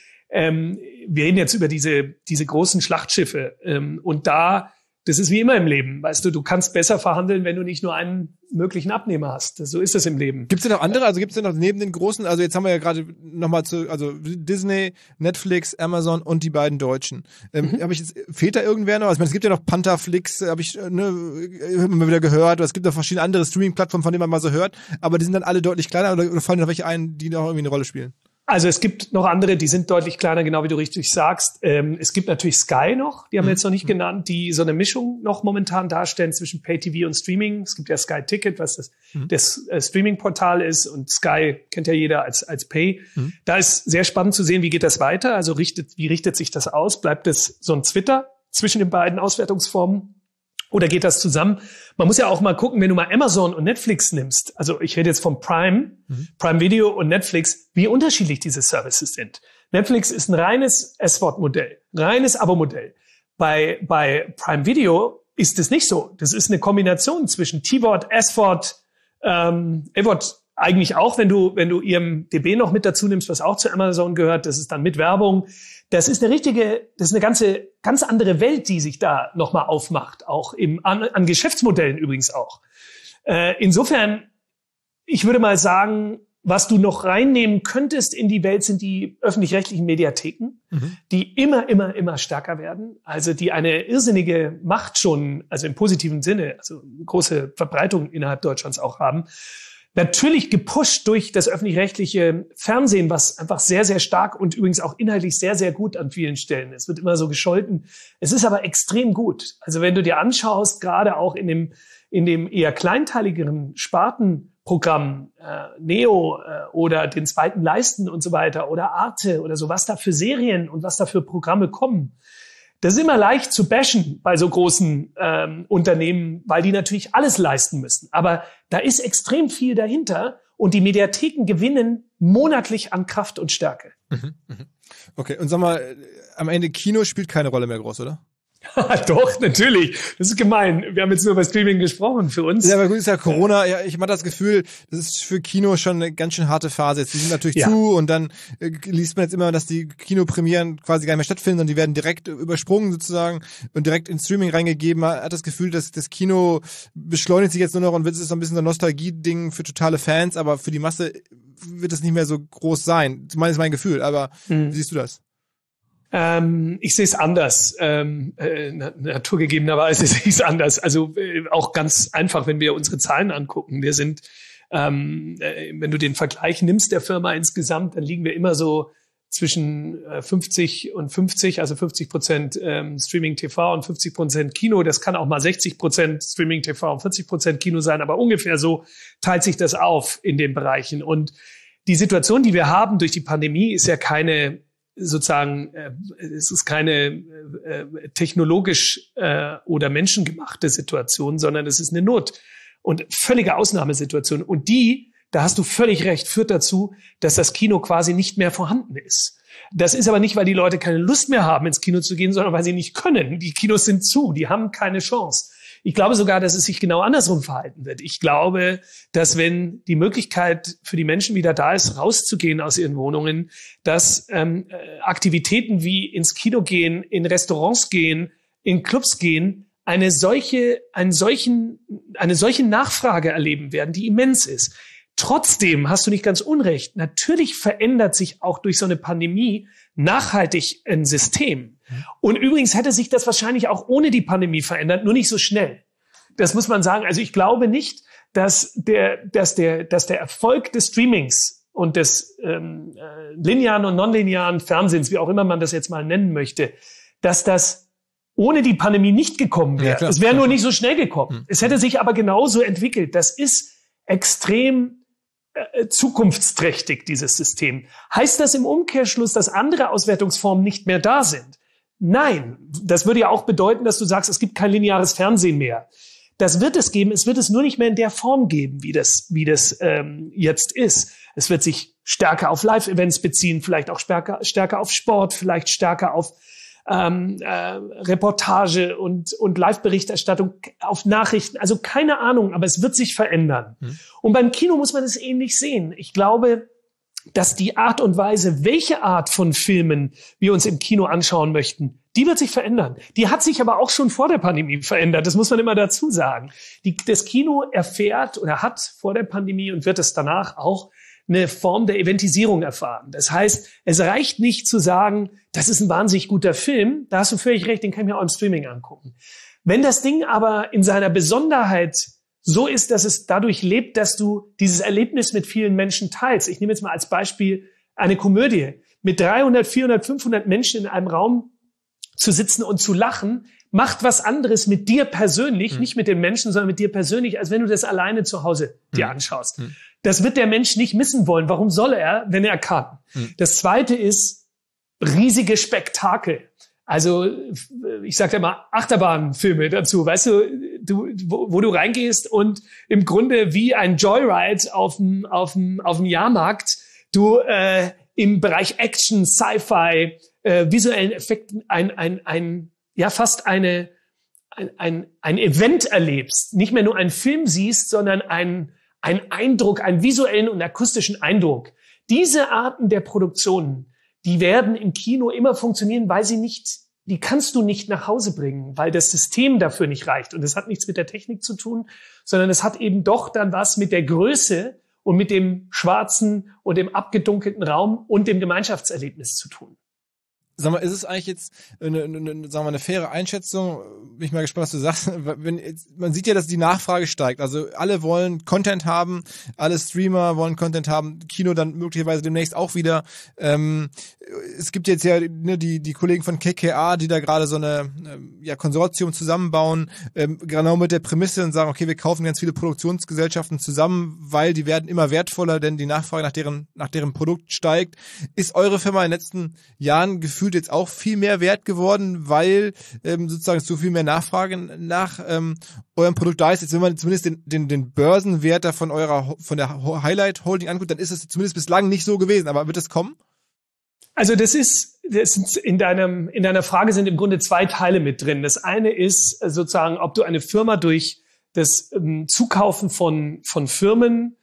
Wir reden jetzt über diese großen Schlachtschiffe. Und das ist wie immer im Leben. Weißt du kannst besser verhandeln, wenn du nicht nur einen möglichen Abnehmer hast. So ist es im Leben. Gibt es denn noch andere? Also gibt es denn noch neben den großen, also jetzt haben wir ja gerade nochmal also Disney, Netflix, Amazon und die beiden Deutschen. Fehlt da irgendwer noch? Also ich meine, es gibt ja noch Pantherflix, habe ich immer wieder gehört. Oder es gibt noch verschiedene andere Streaming-Plattformen, von denen man mal so hört. Aber die sind dann alle deutlich kleiner oder fallen noch welche ein, die noch irgendwie eine Rolle spielen? Also es gibt noch andere, die sind deutlich kleiner, genau wie du richtig sagst. Es gibt natürlich Sky noch, die haben wir jetzt noch nicht genannt, die so eine Mischung noch momentan darstellen zwischen Pay-TV und Streaming. Es gibt ja Sky Ticket, was das Streaming-Portal ist, und Sky kennt ja jeder als Pay. Da ist sehr spannend zu sehen, wie geht das weiter? Also wie richtet sich das aus? Bleibt es so ein Twitter zwischen den beiden Auswertungsformen? Oder geht das zusammen? Man muss ja auch mal gucken, wenn du mal Amazon und Netflix nimmst. Also ich rede jetzt von Prime Video und Netflix, wie unterschiedlich diese Services sind. Netflix ist ein reines SVOD-Modell, reines Abo-Modell. Bei Prime Video ist es nicht so. Das ist eine Kombination zwischen TVOD, SVOD, AVOD eigentlich auch, wenn du IMDb noch mit dazu nimmst, was auch zu Amazon gehört. Das ist dann mit Werbung. Das ist eine ganz andere Welt, die sich da nochmal aufmacht, auch an Geschäftsmodellen übrigens auch. Insofern, ich würde mal sagen, was du noch reinnehmen könntest in die Welt, sind die öffentlich-rechtlichen Mediatheken, die immer stärker werden, also die eine irrsinnige Macht schon, also im positiven Sinne, also große Verbreitung innerhalb Deutschlands auch haben. Natürlich gepusht durch das öffentlich-rechtliche Fernsehen, was einfach sehr, sehr stark und übrigens auch inhaltlich sehr, sehr gut an vielen Stellen. Es wird immer so gescholten. Es ist aber extrem gut. Also wenn du dir anschaust, gerade auch in dem eher kleinteiligeren Spartenprogramm, Neo oder den zweiten Leisten und so weiter oder Arte oder so, was da für Serien und was da für Programme kommen. Das ist immer leicht zu bashen bei so großen Unternehmen, weil die natürlich alles leisten müssen. Aber da ist extrem viel dahinter und die Mediatheken gewinnen monatlich an Kraft und Stärke. Okay, und sag mal, am Ende Kino spielt keine Rolle mehr groß, oder? Doch, natürlich. Das ist gemein. Wir haben jetzt nur über Streaming gesprochen für uns. Ja, aber gut, ist ja Corona. Ja, ich habe das Gefühl, das ist für Kino schon eine ganz schön harte Phase. Jetzt, die sind natürlich zu und dann liest man jetzt immer, dass die Kinopremieren quasi gar nicht mehr stattfinden und die werden direkt übersprungen sozusagen und direkt ins Streaming reingegeben. Man hat das Gefühl, dass das Kino beschleunigt sich jetzt nur noch und wird es so ein bisschen so ein Nostalgie-Ding für totale Fans, aber für die Masse wird es nicht mehr so groß sein. Zumindest mein Gefühl, aber wie siehst du das? Ich sehe es anders. Naturgegebenerweise sehe ich es anders. Also auch ganz einfach, wenn wir unsere Zahlen angucken. Wir sind, wenn du den Vergleich nimmst der Firma insgesamt, dann liegen wir immer so zwischen 50 und 50, also 50% Streaming TV und 50% Kino. Das kann auch mal 60% Streaming TV und 40% Kino sein, aber ungefähr so teilt sich das auf in den Bereichen. Und die Situation, die wir haben durch die Pandemie, ist ja keine sozusagen, es ist keine technologisch oder menschengemachte Situation, sondern es ist eine Not und völlige Ausnahmesituation. Und die da hast du völlig recht, führt dazu, dass das Kino quasi nicht mehr vorhanden ist. Das ist aber nicht, weil die Leute keine Lust mehr haben, ins Kino zu gehen, sondern weil sie nicht können. Die Kinos sind zu, die haben keine Chance. Ich glaube sogar, dass es sich genau andersrum verhalten wird. Ich glaube, dass wenn die Möglichkeit für die Menschen wieder da ist, rauszugehen aus ihren Wohnungen, dass Aktivitäten wie ins Kino gehen, in Restaurants gehen, in Clubs gehen, eine solche Nachfrage erleben werden, die immens ist. Trotzdem hast du nicht ganz unrecht. Natürlich verändert sich auch durch so eine Pandemie nachhaltig ein System. Und übrigens hätte sich das wahrscheinlich auch ohne die Pandemie verändert, nur nicht so schnell. Das muss man sagen. Also ich glaube nicht, dass der Erfolg des Streamings und des linearen und nonlinearen Fernsehens, wie auch immer man das jetzt mal nennen möchte, dass das ohne die Pandemie nicht gekommen wäre. Ja, es wäre nur nicht so schnell gekommen. Es hätte sich aber genauso entwickelt. Das ist extrem zukunftsträchtig, dieses System. Heißt das im Umkehrschluss, dass andere Auswertungsformen nicht mehr da sind? Nein. Das würde ja auch bedeuten, dass du sagst, es gibt kein lineares Fernsehen mehr. Das wird es geben. Es wird es nur nicht mehr in der Form geben, wie das jetzt ist. Es wird sich stärker auf Live-Events beziehen, vielleicht auch stärker auf Sport, vielleicht stärker auf Reportage und Live-Berichterstattung, auf Nachrichten, also keine Ahnung, aber es wird sich verändern. Und beim Kino muss man es ähnlich sehen. Ich glaube, dass die Art und Weise, welche Art von Filmen wir uns im Kino anschauen möchten, die wird sich verändern. Die hat sich aber auch schon vor der Pandemie verändert, das muss man immer dazu sagen. Das Kino erfährt oder hat vor der Pandemie und wird es danach auch eine Form der Eventisierung erfahren. Das heißt, es reicht nicht zu sagen, das ist ein wahnsinnig guter Film, da hast du völlig recht, den kann ich mir auch im Streaming angucken. Wenn das Ding aber in seiner Besonderheit so ist, dass es dadurch lebt, dass du dieses Erlebnis mit vielen Menschen teilst. Ich nehme jetzt mal als Beispiel eine Komödie. Mit 300, 400, 500 Menschen in einem Raum zu sitzen und zu lachen, macht was anderes mit dir persönlich, nicht mit den Menschen, sondern mit dir persönlich, als wenn du das alleine zu Hause dir anschaust. Das wird der Mensch nicht missen wollen. Warum soll er, wenn er kann? Das Zweite ist riesige Spektakel. Also ich sage ja mal Achterbahnfilme dazu, weißt du, wo du reingehst und im Grunde wie ein Joyride auf dem Jahrmarkt, du im Bereich Action, Sci-Fi, visuellen Effekten fast ein Event erlebst, nicht mehr nur einen Film siehst, sondern einen Eindruck, einen visuellen und akustischen Eindruck. Diese Arten der Produktionen, die werden im Kino immer funktionieren, weil die kannst du nicht nach Hause bringen, weil das System dafür nicht reicht. Und es hat nichts mit der Technik zu tun, sondern es hat eben doch dann was mit der Größe und mit dem schwarzen und dem abgedunkelten Raum und dem Gemeinschaftserlebnis zu tun. Sag mal, ist es eigentlich jetzt eine faire Einschätzung? Bin ich mal gespannt, was du sagst. Man sieht ja, dass die Nachfrage steigt. Also alle wollen Content haben, alle Streamer wollen Content haben, Kino dann möglicherweise demnächst auch wieder. Es gibt jetzt ja die Kollegen von KKA, die da gerade so eine Konsortium zusammenbauen, genau mit der Prämisse und sagen, okay, wir kaufen ganz viele Produktionsgesellschaften zusammen, weil die werden immer wertvoller, denn die Nachfrage nach deren Produkt steigt. Ist eure Firma in den letzten Jahren gefühlt jetzt auch viel mehr wert geworden, weil sozusagen so viel mehr Nachfrage nach eurem Produkt da ist? Jetzt, wenn man zumindest den Börsenwert da von der Highlight Holding anguckt, dann ist es zumindest bislang nicht so gewesen. Aber wird das kommen? Also das ist in deiner Frage sind im Grunde zwei Teile mit drin. Das eine ist sozusagen, ob du eine Firma durch das Zukaufen von Firmen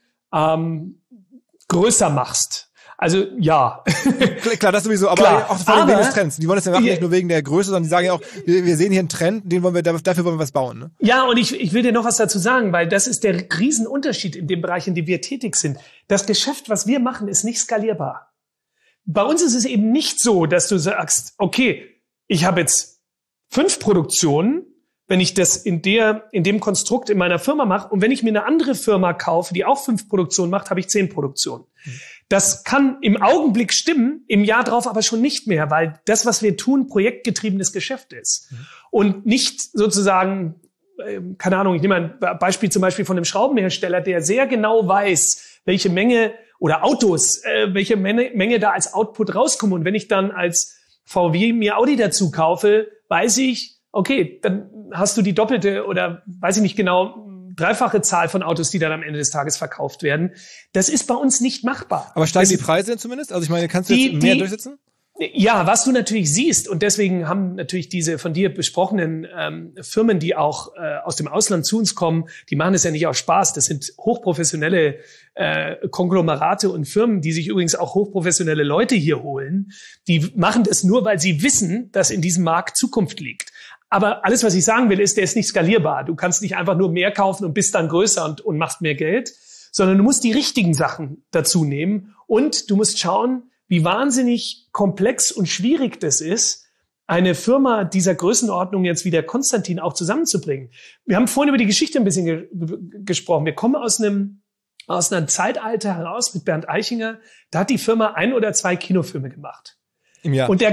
größer machst. Also ja. Klar, das sowieso, aber auch vor allem wegen des Trends. Die wollen das ja machen, nicht nur wegen der Größe, sondern die sagen ja auch, wir sehen hier einen Trend, dafür wollen wir was bauen. Ne? Ja, und ich will dir noch was dazu sagen, weil das ist der Riesenunterschied in dem Bereich, in dem wir tätig sind. Das Geschäft, was wir machen, ist nicht skalierbar. Bei uns ist es eben nicht so, dass du sagst, okay, ich habe jetzt 5 Produktionen, wenn ich das in dem Konstrukt in meiner Firma mache, und wenn ich mir eine andere Firma kaufe, die auch 5 Produktionen macht, habe ich 10 Produktionen. Das kann im Augenblick stimmen, im Jahr drauf aber schon nicht mehr, weil das, was wir tun, projektgetriebenes Geschäft ist. Und nicht sozusagen, keine Ahnung, ich nehme ein Beispiel zum Beispiel von einem Schraubenhersteller, der sehr genau weiß, welche Menge oder Autos, welche Menge da als Output rauskommt. Und wenn ich dann als VW mir Audi dazu kaufe, weiß ich, okay, dann hast du die doppelte oder weiß ich nicht genau, dreifache Zahl von Autos, die dann am Ende des Tages verkauft werden. Das ist bei uns nicht machbar. Aber steigen die Preise denn zumindest? Also ich meine, kannst du jetzt mehr durchsetzen? Ja, was du natürlich siehst, und deswegen haben natürlich diese von dir besprochenen Firmen, die auch aus dem Ausland zu uns kommen, die machen es ja nicht aus Spaß. Das sind hochprofessionelle Konglomerate und Firmen, die sich übrigens auch hochprofessionelle Leute hier holen. Die machen das nur, weil sie wissen, dass in diesem Markt Zukunft liegt. Aber alles, was ich sagen will, ist, der ist nicht skalierbar. Du kannst nicht einfach nur mehr kaufen und bist dann größer und machst mehr Geld, sondern du musst die richtigen Sachen dazu nehmen und du musst schauen, wie wahnsinnig komplex und schwierig das ist, eine Firma dieser Größenordnung jetzt wie der Konstantin auch zusammenzubringen. Wir haben vorhin über die Geschichte ein bisschen gesprochen. Wir kommen aus einem Zeitalter heraus mit Bernd Eichinger. Da hat die Firma 1 oder 2 Kinofilme gemacht. Im Jahr. Und der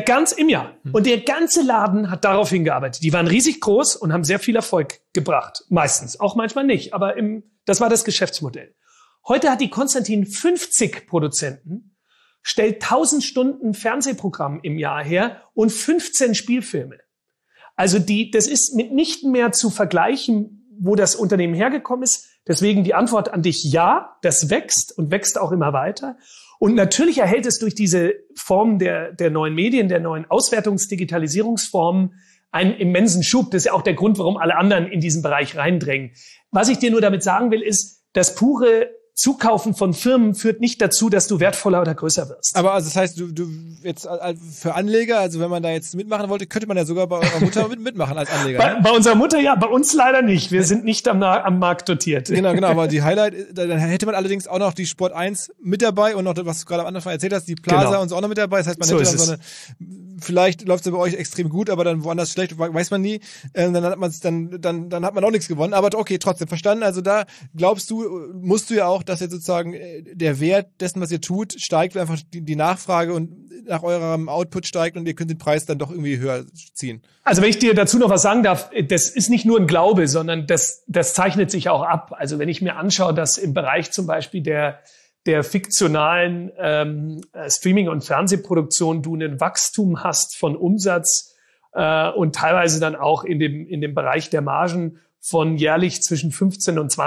ganze Laden hat darauf hingearbeitet. Die waren riesig groß und haben sehr viel Erfolg gebracht. Meistens. Auch manchmal nicht. Aber das war das Geschäftsmodell. Heute hat die Konstantin 50 Produzenten, stellt 1000 Stunden Fernsehprogramm im Jahr her und 15 Spielfilme. Also das ist mitnichten mehr zu vergleichen, wo das Unternehmen hergekommen ist. Deswegen die Antwort an dich: Ja, das wächst und wächst auch immer weiter. Und natürlich erhält es durch diese Form der neuen Medien, der neuen Auswertungs-Digitalisierungsformen einen immensen Schub. Das ist ja auch der Grund, warum alle anderen in diesen Bereich reindrängen. Was ich dir nur damit sagen will, ist, das pure Zukaufen von Firmen führt nicht dazu, dass du wertvoller oder größer wirst. Aber also das heißt, du jetzt für Anleger, also wenn man da jetzt mitmachen wollte, könnte man ja sogar bei eurer Mutter mitmachen als Anleger. Bei unserer Mutter ja, bei uns leider nicht. Wir sind nicht am Markt dotiert. Genau, aber die Highlight, dann hätte man allerdings auch noch die Sport 1 mit dabei und noch, was du gerade am Anfang erzählt hast, die Plaza und so auch noch mit dabei. Das heißt, man hätte dann so eine, vielleicht läuft es bei euch extrem gut, aber dann woanders schlecht, weiß man nie. Dann hat man auch nichts gewonnen. Aber okay, trotzdem verstanden. Also da glaubst du, musst du ja auch, dass jetzt sozusagen der Wert dessen, was ihr tut, steigt, weil einfach die Nachfrage und nach eurem Output steigt und ihr könnt den Preis dann doch irgendwie höher ziehen. Also wenn ich dir dazu noch was sagen darf, das ist nicht nur ein Glaube, sondern das zeichnet sich auch ab. Also wenn ich mir anschaue, dass im Bereich zum Beispiel der fiktionalen Streaming- und Fernsehproduktion du einen Wachstum hast von Umsatz und teilweise dann auch in dem Bereich der Margen von jährlich zwischen 15% und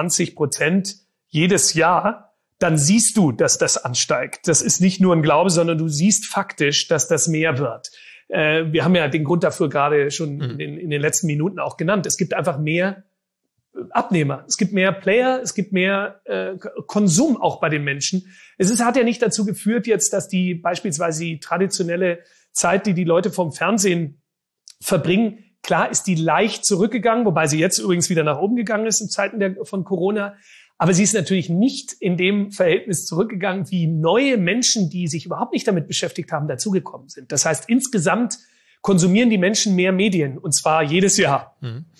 20% jedes Jahr, dann siehst du, dass das ansteigt. Das ist nicht nur ein Glaube, sondern du siehst faktisch, dass das mehr wird. Wir haben ja den Grund dafür gerade schon in den letzten Minuten auch genannt. Es gibt einfach mehr Abnehmer, es gibt mehr Player, es gibt mehr Konsum auch bei den Menschen. Hat ja nicht dazu geführt jetzt, dass beispielsweise die traditionelle Zeit, die Leute vom Fernsehen verbringen, klar ist die leicht zurückgegangen, wobei sie jetzt übrigens wieder nach oben gegangen ist in Zeiten von Corona. Aber sie ist natürlich nicht in dem Verhältnis zurückgegangen, wie neue Menschen, die sich überhaupt nicht damit beschäftigt haben, dazugekommen sind. Das heißt, insgesamt konsumieren die Menschen mehr Medien, und zwar jedes Jahr.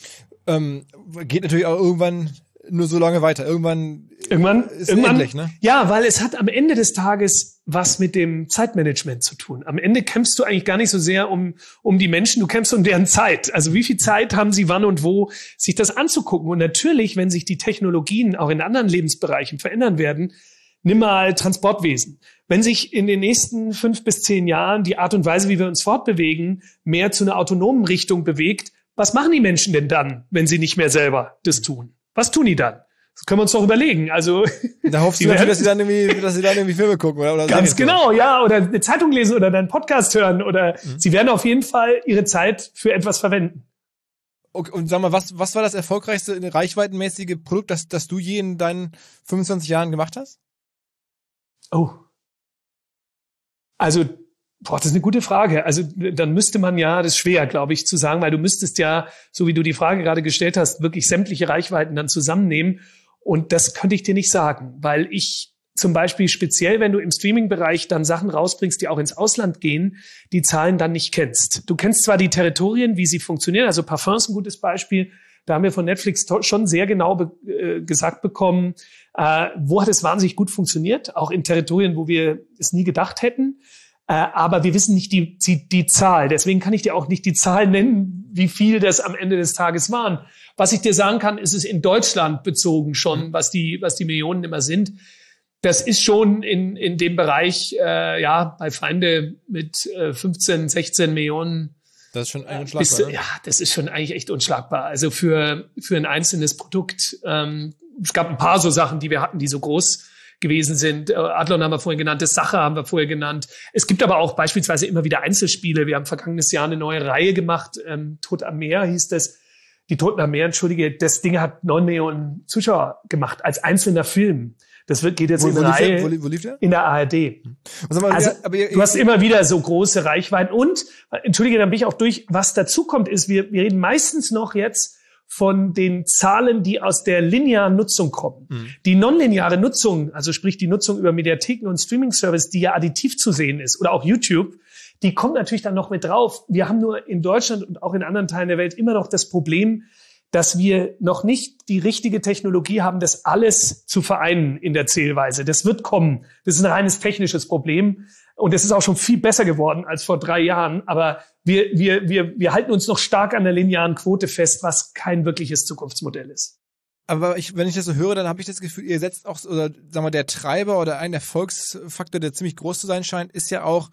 Geht natürlich auch irgendwann nur so lange weiter. Irgendwann ist es endlich, ne? Ja, weil es hat am Ende des Tages was mit dem Zeitmanagement zu tun. Am Ende kämpfst du eigentlich gar nicht so sehr um die Menschen, du kämpfst um deren Zeit. Also wie viel Zeit haben sie wann und wo, sich das anzugucken? Und natürlich, wenn sich die Technologien auch in anderen Lebensbereichen verändern werden, nimm mal Transportwesen. Wenn sich in den nächsten 5 bis 10 Jahren die Art und Weise, wie wir uns fortbewegen, mehr zu einer autonomen Richtung bewegt, was machen die Menschen denn dann, wenn sie nicht mehr selber das tun? Was tun die dann? Das können wir uns doch überlegen. Also da hoffst du natürlich, dass sie dann irgendwie Filme gucken oder ganz genau, ja, oder eine Zeitung lesen oder deinen Podcast hören oder sie werden auf jeden Fall ihre Zeit für etwas verwenden. Okay, und sag mal, was war das erfolgreichste reichweitenmäßige Produkt, das du je in deinen 25 Jahren gemacht hast? Oh. Also das ist eine gute Frage. Also dann müsste man ja, das ist schwer, glaube ich, zu sagen, weil du müsstest ja, so wie du die Frage gerade gestellt hast, wirklich sämtliche Reichweiten dann zusammennehmen. Und das könnte ich dir nicht sagen, weil ich zum Beispiel speziell, wenn du im Streaming-Bereich dann Sachen rausbringst, die auch ins Ausland gehen, die Zahlen dann nicht kennst. Du kennst zwar die Territorien, wie sie funktionieren, also Parfum ist ein gutes Beispiel. Da haben wir von Netflix schon sehr genau gesagt bekommen, wo hat es wahnsinnig gut funktioniert, auch in Territorien, wo wir es nie gedacht hätten. Aber wir wissen nicht die Zahl. Deswegen kann ich dir auch nicht die Zahl nennen, wie viel das am Ende des Tages waren. Was ich dir sagen kann, ist es in Deutschland bezogen schon, was die Millionen immer sind. Das ist schon in dem Bereich, bei Feinde mit 15, 16 Millionen Das ist schon unschlagbar. Ja, das ist schon eigentlich echt unschlagbar. Also für ein einzelnes Produkt. Es gab ein paar so Sachen, die wir hatten, die so groß gewesen sind. Adlon haben wir vorhin genannt, das Sache haben wir vorher genannt. Es gibt aber auch beispielsweise immer wieder Einzelspiele. Wir haben vergangenes Jahr eine neue Reihe gemacht. Tod am Meer hieß das. Die Toten am Meer, entschuldige, das Ding hat 9 Millionen Zuschauer gemacht als einzelner Film. Das geht jetzt in Reihe wo lief der? In der ARD. Also, du hast immer wieder so große Reichweiten. Und, entschuldige, dann bin ich auch durch. Was dazu kommt, ist, wir reden meistens noch jetzt von den Zahlen, die aus der linearen Nutzung kommen. Die nonlineare Nutzung, also sprich die Nutzung über Mediatheken und Streaming-Service, die ja additiv zu sehen ist, oder auch YouTube, die kommt natürlich dann noch mit drauf. Wir haben nur in Deutschland und auch in anderen Teilen der Welt immer noch das Problem, dass wir noch nicht die richtige Technologie haben, das alles zu vereinen in der Zählweise. Das wird kommen. Das ist ein reines technisches Problem. Und das ist auch schon viel besser geworden als vor 3 Jahren. Aber wir halten uns noch stark an der linearen Quote fest, was kein wirkliches Zukunftsmodell ist. Aber wenn ich das so höre, dann habe ich das Gefühl, ihr setzt auch, oder sagen wir, der Treiber oder ein Erfolgsfaktor, der ziemlich groß zu sein scheint, ist ja auch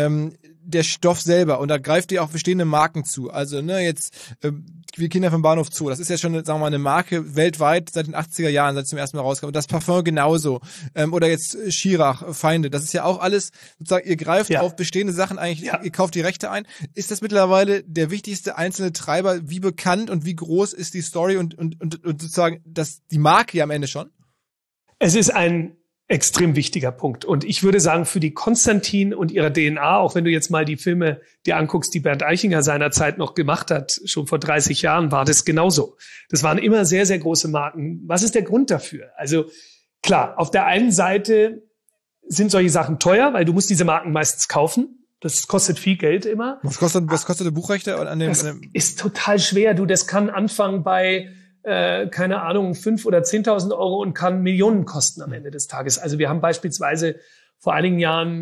der Stoff selber. Und da greift ihr auch bestehende Marken zu. Also jetzt wir Kinder vom Bahnhof Zoo, das ist ja schon, sagen wir mal, eine Marke weltweit seit den 80er Jahren, seit es zum ersten Mal rauskam. Und das Parfum genauso. Oder jetzt Schirach, Feinde. Das ist ja auch alles, sozusagen, ihr greift auf bestehende Sachen eigentlich, ihr kauft die Rechte ein. Ist das mittlerweile der wichtigste einzelne Treiber? Wie bekannt und wie groß ist die Story und sozusagen die Marke ja am Ende schon? Es ist ein extrem wichtiger Punkt. Und ich würde sagen, für die Konstantin und ihre DNA, auch wenn du jetzt mal die Filme dir anguckst, die Bernd Eichinger seinerzeit noch gemacht hat, schon vor 30 Jahren, war das genauso. Das waren immer sehr, sehr große Marken. Was ist der Grund dafür? Also klar, auf der einen Seite sind solche Sachen teuer, weil du musst diese Marken meistens kaufen. Das kostet viel Geld immer. Was kostet die Buchrechte an dem? Das ist total schwer. Das kann anfangen bei keine Ahnung, 5.000 oder 10.000 Euro und kann Millionen kosten am Ende des Tages. Also wir haben beispielsweise vor einigen Jahren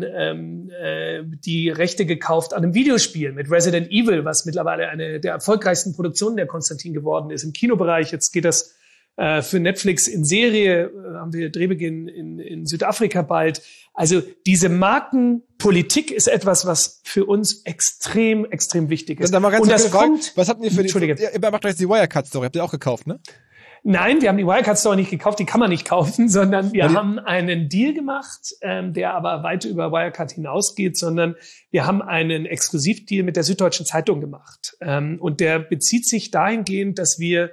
die Rechte gekauft an einem Videospiel mit Resident Evil, was mittlerweile eine der erfolgreichsten Produktionen der Konstantin geworden ist im Kinobereich. Jetzt geht das für Netflix in Serie, haben wir Drehbeginn in Südafrika bald. Also diese Markenpolitik ist etwas, was für uns extrem, extrem wichtig ist. Und das kommt, was habt ihr für ihr macht jetzt die Wirecard-Story, habt ihr auch gekauft, ne? Nein, wir haben die Wirecard-Story nicht gekauft, die kann man nicht kaufen, sondern wir haben einen Deal gemacht, der aber weit über Wirecard hinausgeht, sondern wir haben einen Exklusivdeal mit der Süddeutschen Zeitung gemacht. Und der bezieht sich dahingehend, dass wir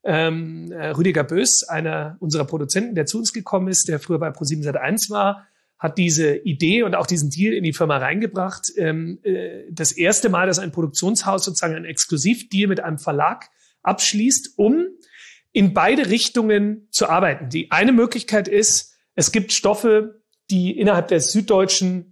Rüdiger Bös, einer unserer Produzenten, der zu uns gekommen ist, der früher bei ProSieben Sat.1 war, hat diese Idee und auch diesen Deal in die Firma reingebracht. Das erste Mal, dass ein Produktionshaus sozusagen einen Exklusivdeal mit einem Verlag abschließt, um in beide Richtungen zu arbeiten. Die eine Möglichkeit ist, es gibt Stoffe, die innerhalb der Süddeutschen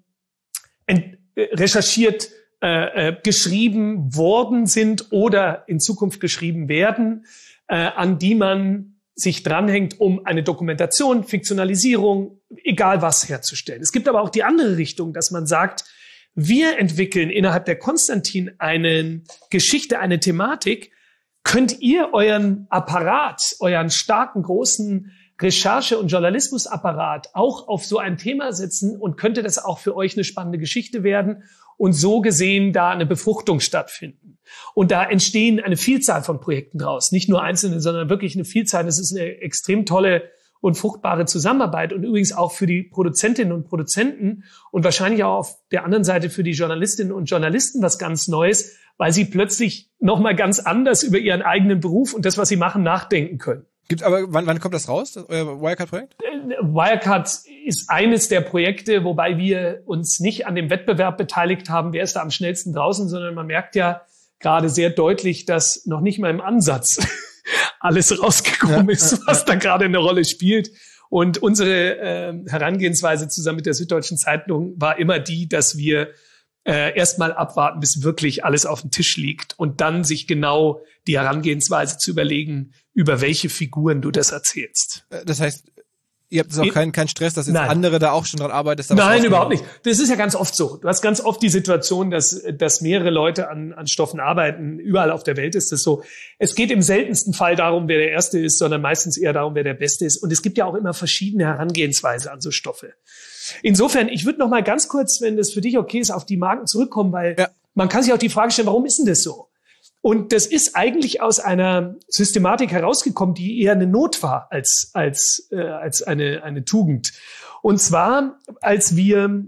recherchiert, geschrieben worden sind oder in Zukunft geschrieben werden, an die man sich dranhängt, um eine Dokumentation, Fiktionalisierung, egal was herzustellen. Es gibt aber auch die andere Richtung, dass man sagt, wir entwickeln innerhalb der Konstantin eine Geschichte, eine Thematik. Könnt ihr euren Apparat, euren starken, großen Recherche- und Journalismusapparat auch auf so ein Thema setzen und könnte das auch für euch eine spannende Geschichte werden und so gesehen da eine Befruchtung stattfinden. Und da entstehen eine Vielzahl von Projekten draus. Nicht nur einzelne, sondern wirklich eine Vielzahl. Das ist eine extrem tolle und fruchtbare Zusammenarbeit und übrigens auch für die Produzentinnen und Produzenten und wahrscheinlich auch auf der anderen Seite für die Journalistinnen und Journalisten was ganz Neues, weil sie plötzlich nochmal ganz anders über ihren eigenen Beruf und das, was sie machen, nachdenken können. Aber wann kommt das raus, euer Wirecard-Projekt? Wirecard ist eines der Projekte, wobei wir uns nicht an dem Wettbewerb beteiligt haben, wer ist da am schnellsten draußen, sondern man merkt ja gerade sehr deutlich, dass noch nicht mal im Ansatz alles rausgekommen ist, was da gerade eine Rolle spielt. Und unsere Herangehensweise zusammen mit der Süddeutschen Zeitung war immer die, dass wir erstmal abwarten, bis wirklich alles auf dem Tisch liegt und dann sich genau die Herangehensweise zu überlegen, über welche Figuren du das erzählst. Das heißt, ihr habt auch keinen Stress, dass jetzt andere da auch schon dran arbeiten? Nein, überhaupt nicht. Das ist ja ganz oft so. Du hast ganz oft die Situation, dass mehrere Leute an Stoffen arbeiten. Überall auf der Welt ist das so. Es geht im seltensten Fall darum, wer der Erste ist, sondern meistens eher darum, wer der Beste ist. Und es gibt ja auch immer verschiedene Herangehensweise an so Stoffe. Insofern, ich würde noch mal ganz kurz, wenn das für dich okay ist, auf die Marken zurückkommen, weil man kann sich auch die Frage stellen, warum ist denn das so? Und das ist eigentlich aus einer Systematik herausgekommen, die eher eine Not war als eine Tugend. Und zwar, als wir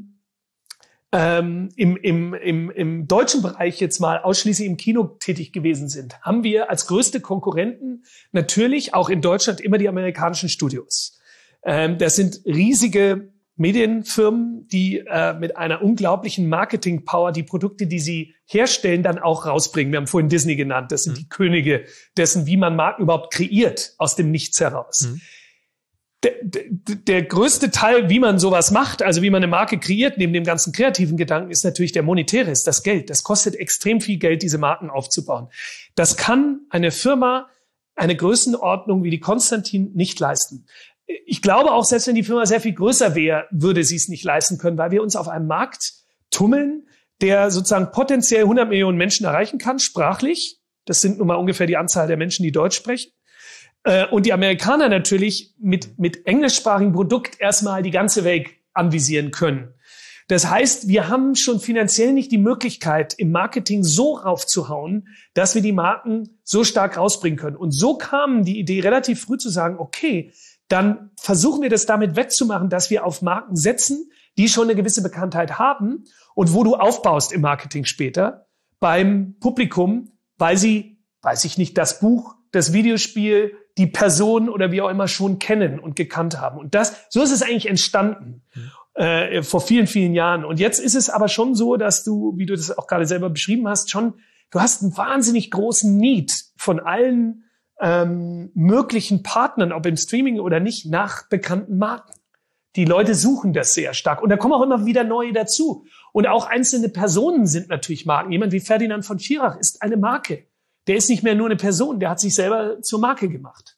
im deutschen Bereich jetzt mal ausschließlich im Kino tätig gewesen sind, haben wir als größte Konkurrenten natürlich auch in Deutschland immer die amerikanischen Studios. Das sind riesige Medienfirmen, die mit einer unglaublichen Marketing-Power die Produkte, die sie herstellen, dann auch rausbringen. Wir haben vorhin Disney genannt. Das sind die Könige dessen, wie man Marken überhaupt kreiert, aus dem Nichts heraus. Der größte Teil, wie man sowas macht, also wie man eine Marke kreiert, neben dem ganzen kreativen Gedanken, ist natürlich der monetäre, ist das Geld. Das kostet extrem viel Geld, diese Marken aufzubauen. Das kann eine Firma, eine Größenordnung wie die Konstantin nicht leisten. Ich glaube auch, selbst wenn die Firma sehr viel größer wäre, würde sie es nicht leisten können, weil wir uns auf einem Markt tummeln, der sozusagen potenziell 100 Millionen Menschen erreichen kann, sprachlich. Das sind nun mal ungefähr die Anzahl der Menschen, die Deutsch sprechen. Und die Amerikaner natürlich mit englischsprachigem Produkt erstmal die ganze Welt anvisieren können. Das heißt, wir haben schon finanziell nicht die Möglichkeit, im Marketing so raufzuhauen, dass wir die Marken so stark rausbringen können. Und so kam die Idee relativ früh zu sagen, okay, dann versuchen wir das damit wettzumachen, dass wir auf Marken setzen, die schon eine gewisse Bekanntheit haben und wo du aufbaust im Marketing später beim Publikum, weil sie, weiß ich nicht, das Buch, das Videospiel, die Person oder wie auch immer schon kennen und gekannt haben. Und so ist es eigentlich entstanden vor vielen, vielen Jahren. Und jetzt ist es aber schon so, dass du, wie du das auch gerade selber beschrieben hast, du hast einen wahnsinnig großen Need von allen möglichen Partnern, ob im Streaming oder nicht, nach bekannten Marken. Die Leute suchen das sehr stark. Und da kommen auch immer wieder neue dazu. Und auch einzelne Personen sind natürlich Marken. Jemand wie Ferdinand von Schirach ist eine Marke. Der ist nicht mehr nur eine Person, der hat sich selber zur Marke gemacht.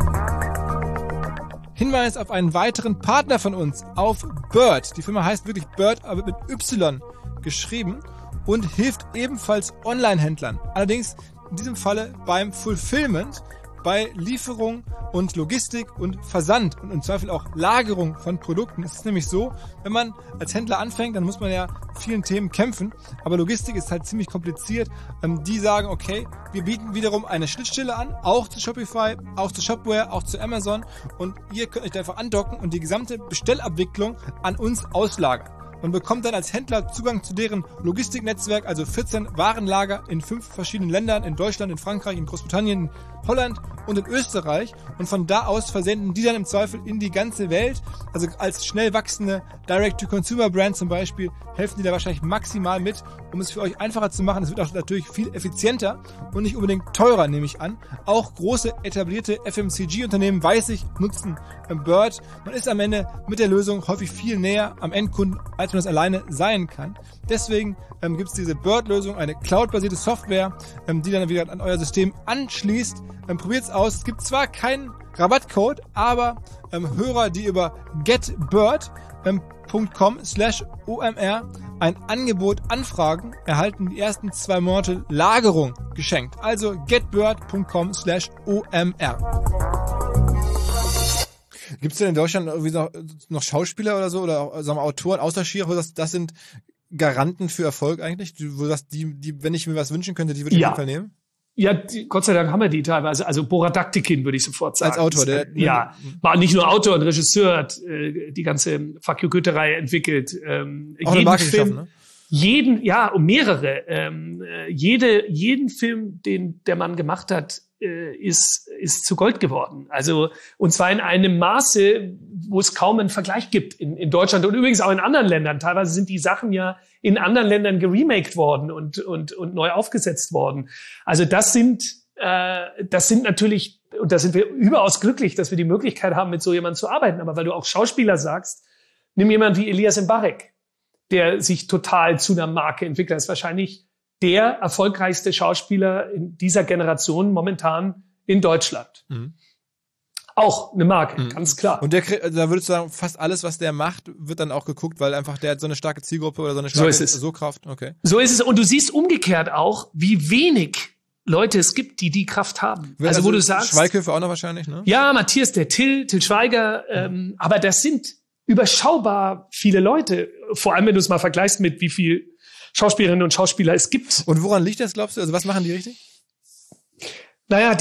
Hinweis auf einen weiteren Partner von uns, auf Bird. Die Firma heißt wirklich Bird, aber mit Y geschrieben und hilft ebenfalls Online-Händlern. Allerdings in diesem Falle beim Fulfillment, bei Lieferung und Logistik und Versand und im Zweifel auch Lagerung von Produkten. Es ist nämlich so, wenn man als Händler anfängt, dann muss man ja vielen Themen kämpfen, aber Logistik ist halt ziemlich kompliziert. Die sagen, okay, wir bieten wiederum eine Schnittstelle an, auch zu Shopify, auch zu Shopware, auch zu Amazon und ihr könnt euch da einfach andocken und die gesamte Bestellabwicklung an uns auslagern. Man bekommt dann als Händler Zugang zu deren Logistiknetzwerk, also 14 Warenlager in 5 verschiedenen Ländern, in Deutschland, in Frankreich, in Großbritannien, in Holland und in Österreich. Und von da aus versenden die dann im Zweifel in die ganze Welt. Also als schnell wachsende Direct-to-Consumer-Brand zum Beispiel helfen die da wahrscheinlich maximal mit, um es für euch einfacher zu machen. Es wird auch natürlich viel effizienter und nicht unbedingt teurer, nehme ich an. Auch große etablierte FMCG-Unternehmen, weiß ich, nutzen Bird. Man ist am Ende mit der Lösung häufig viel näher am Endkunden, als man das alleine sein kann. Deswegen gibt es diese Bird-Lösung, eine Cloud-basierte Software, die dann wieder an euer System anschließt. Probiert es aus. Es gibt zwar keinen Rabattcode, aber Hörer, die über getbird.com/OMR ein Angebot anfragen, erhalten die ersten 2 Monate Lagerung geschenkt. Also getbird.com/OMR. Gibt es denn in Deutschland irgendwie noch Schauspieler oder so oder sagen wir Autoren außer Schirach, wo das sind Garanten für Erfolg eigentlich? Wo das die, wenn ich mir was wünschen könnte, die würde ich auf jeden Fall nehmen? Ja, Gott sei Dank haben wir die teilweise. Also Boradaktikin würde ich sofort sagen. Als Autor, war nicht nur Autor und Regisseur, hat die ganze Fuck You Goethe-Reihe entwickelt. Auch eine Marke geschaffen, ne? Jeden Film, den der Mann gemacht hat, ist zu Gold geworden. Also, und zwar in einem Maße, wo es kaum einen Vergleich gibt in Deutschland und übrigens auch in anderen Ländern. Teilweise sind die Sachen ja in anderen Ländern geremaked worden und neu aufgesetzt worden. Also das sind natürlich, und da sind wir überaus glücklich, dass wir die Möglichkeit haben, mit so jemandem zu arbeiten. Aber weil du auch Schauspieler sagst, nimm jemand wie Elias Mbarek, der sich total zu einer Marke entwickelt. Das ist wahrscheinlich der erfolgreichste Schauspieler in dieser Generation momentan in Deutschland. Mhm. Auch eine Marke, ganz klar. Und da würdest du sagen, fast alles, was der macht, wird dann auch geguckt, weil einfach der hat so eine starke Zielgruppe oder so eine starke Sogkraft. Okay. So ist es. Und du siehst umgekehrt auch, wie wenig Leute es gibt, die Kraft haben. Also wo du sagst, Schweighöfer auch noch wahrscheinlich, ne? Ja, Matthias, Till Schweiger, aber das sind überschaubar viele Leute. Vor allem, wenn du es mal vergleichst mit wie viel Schauspielerinnen und Schauspieler es gibt. Und woran liegt das, glaubst du? Also was machen die richtig? Naja,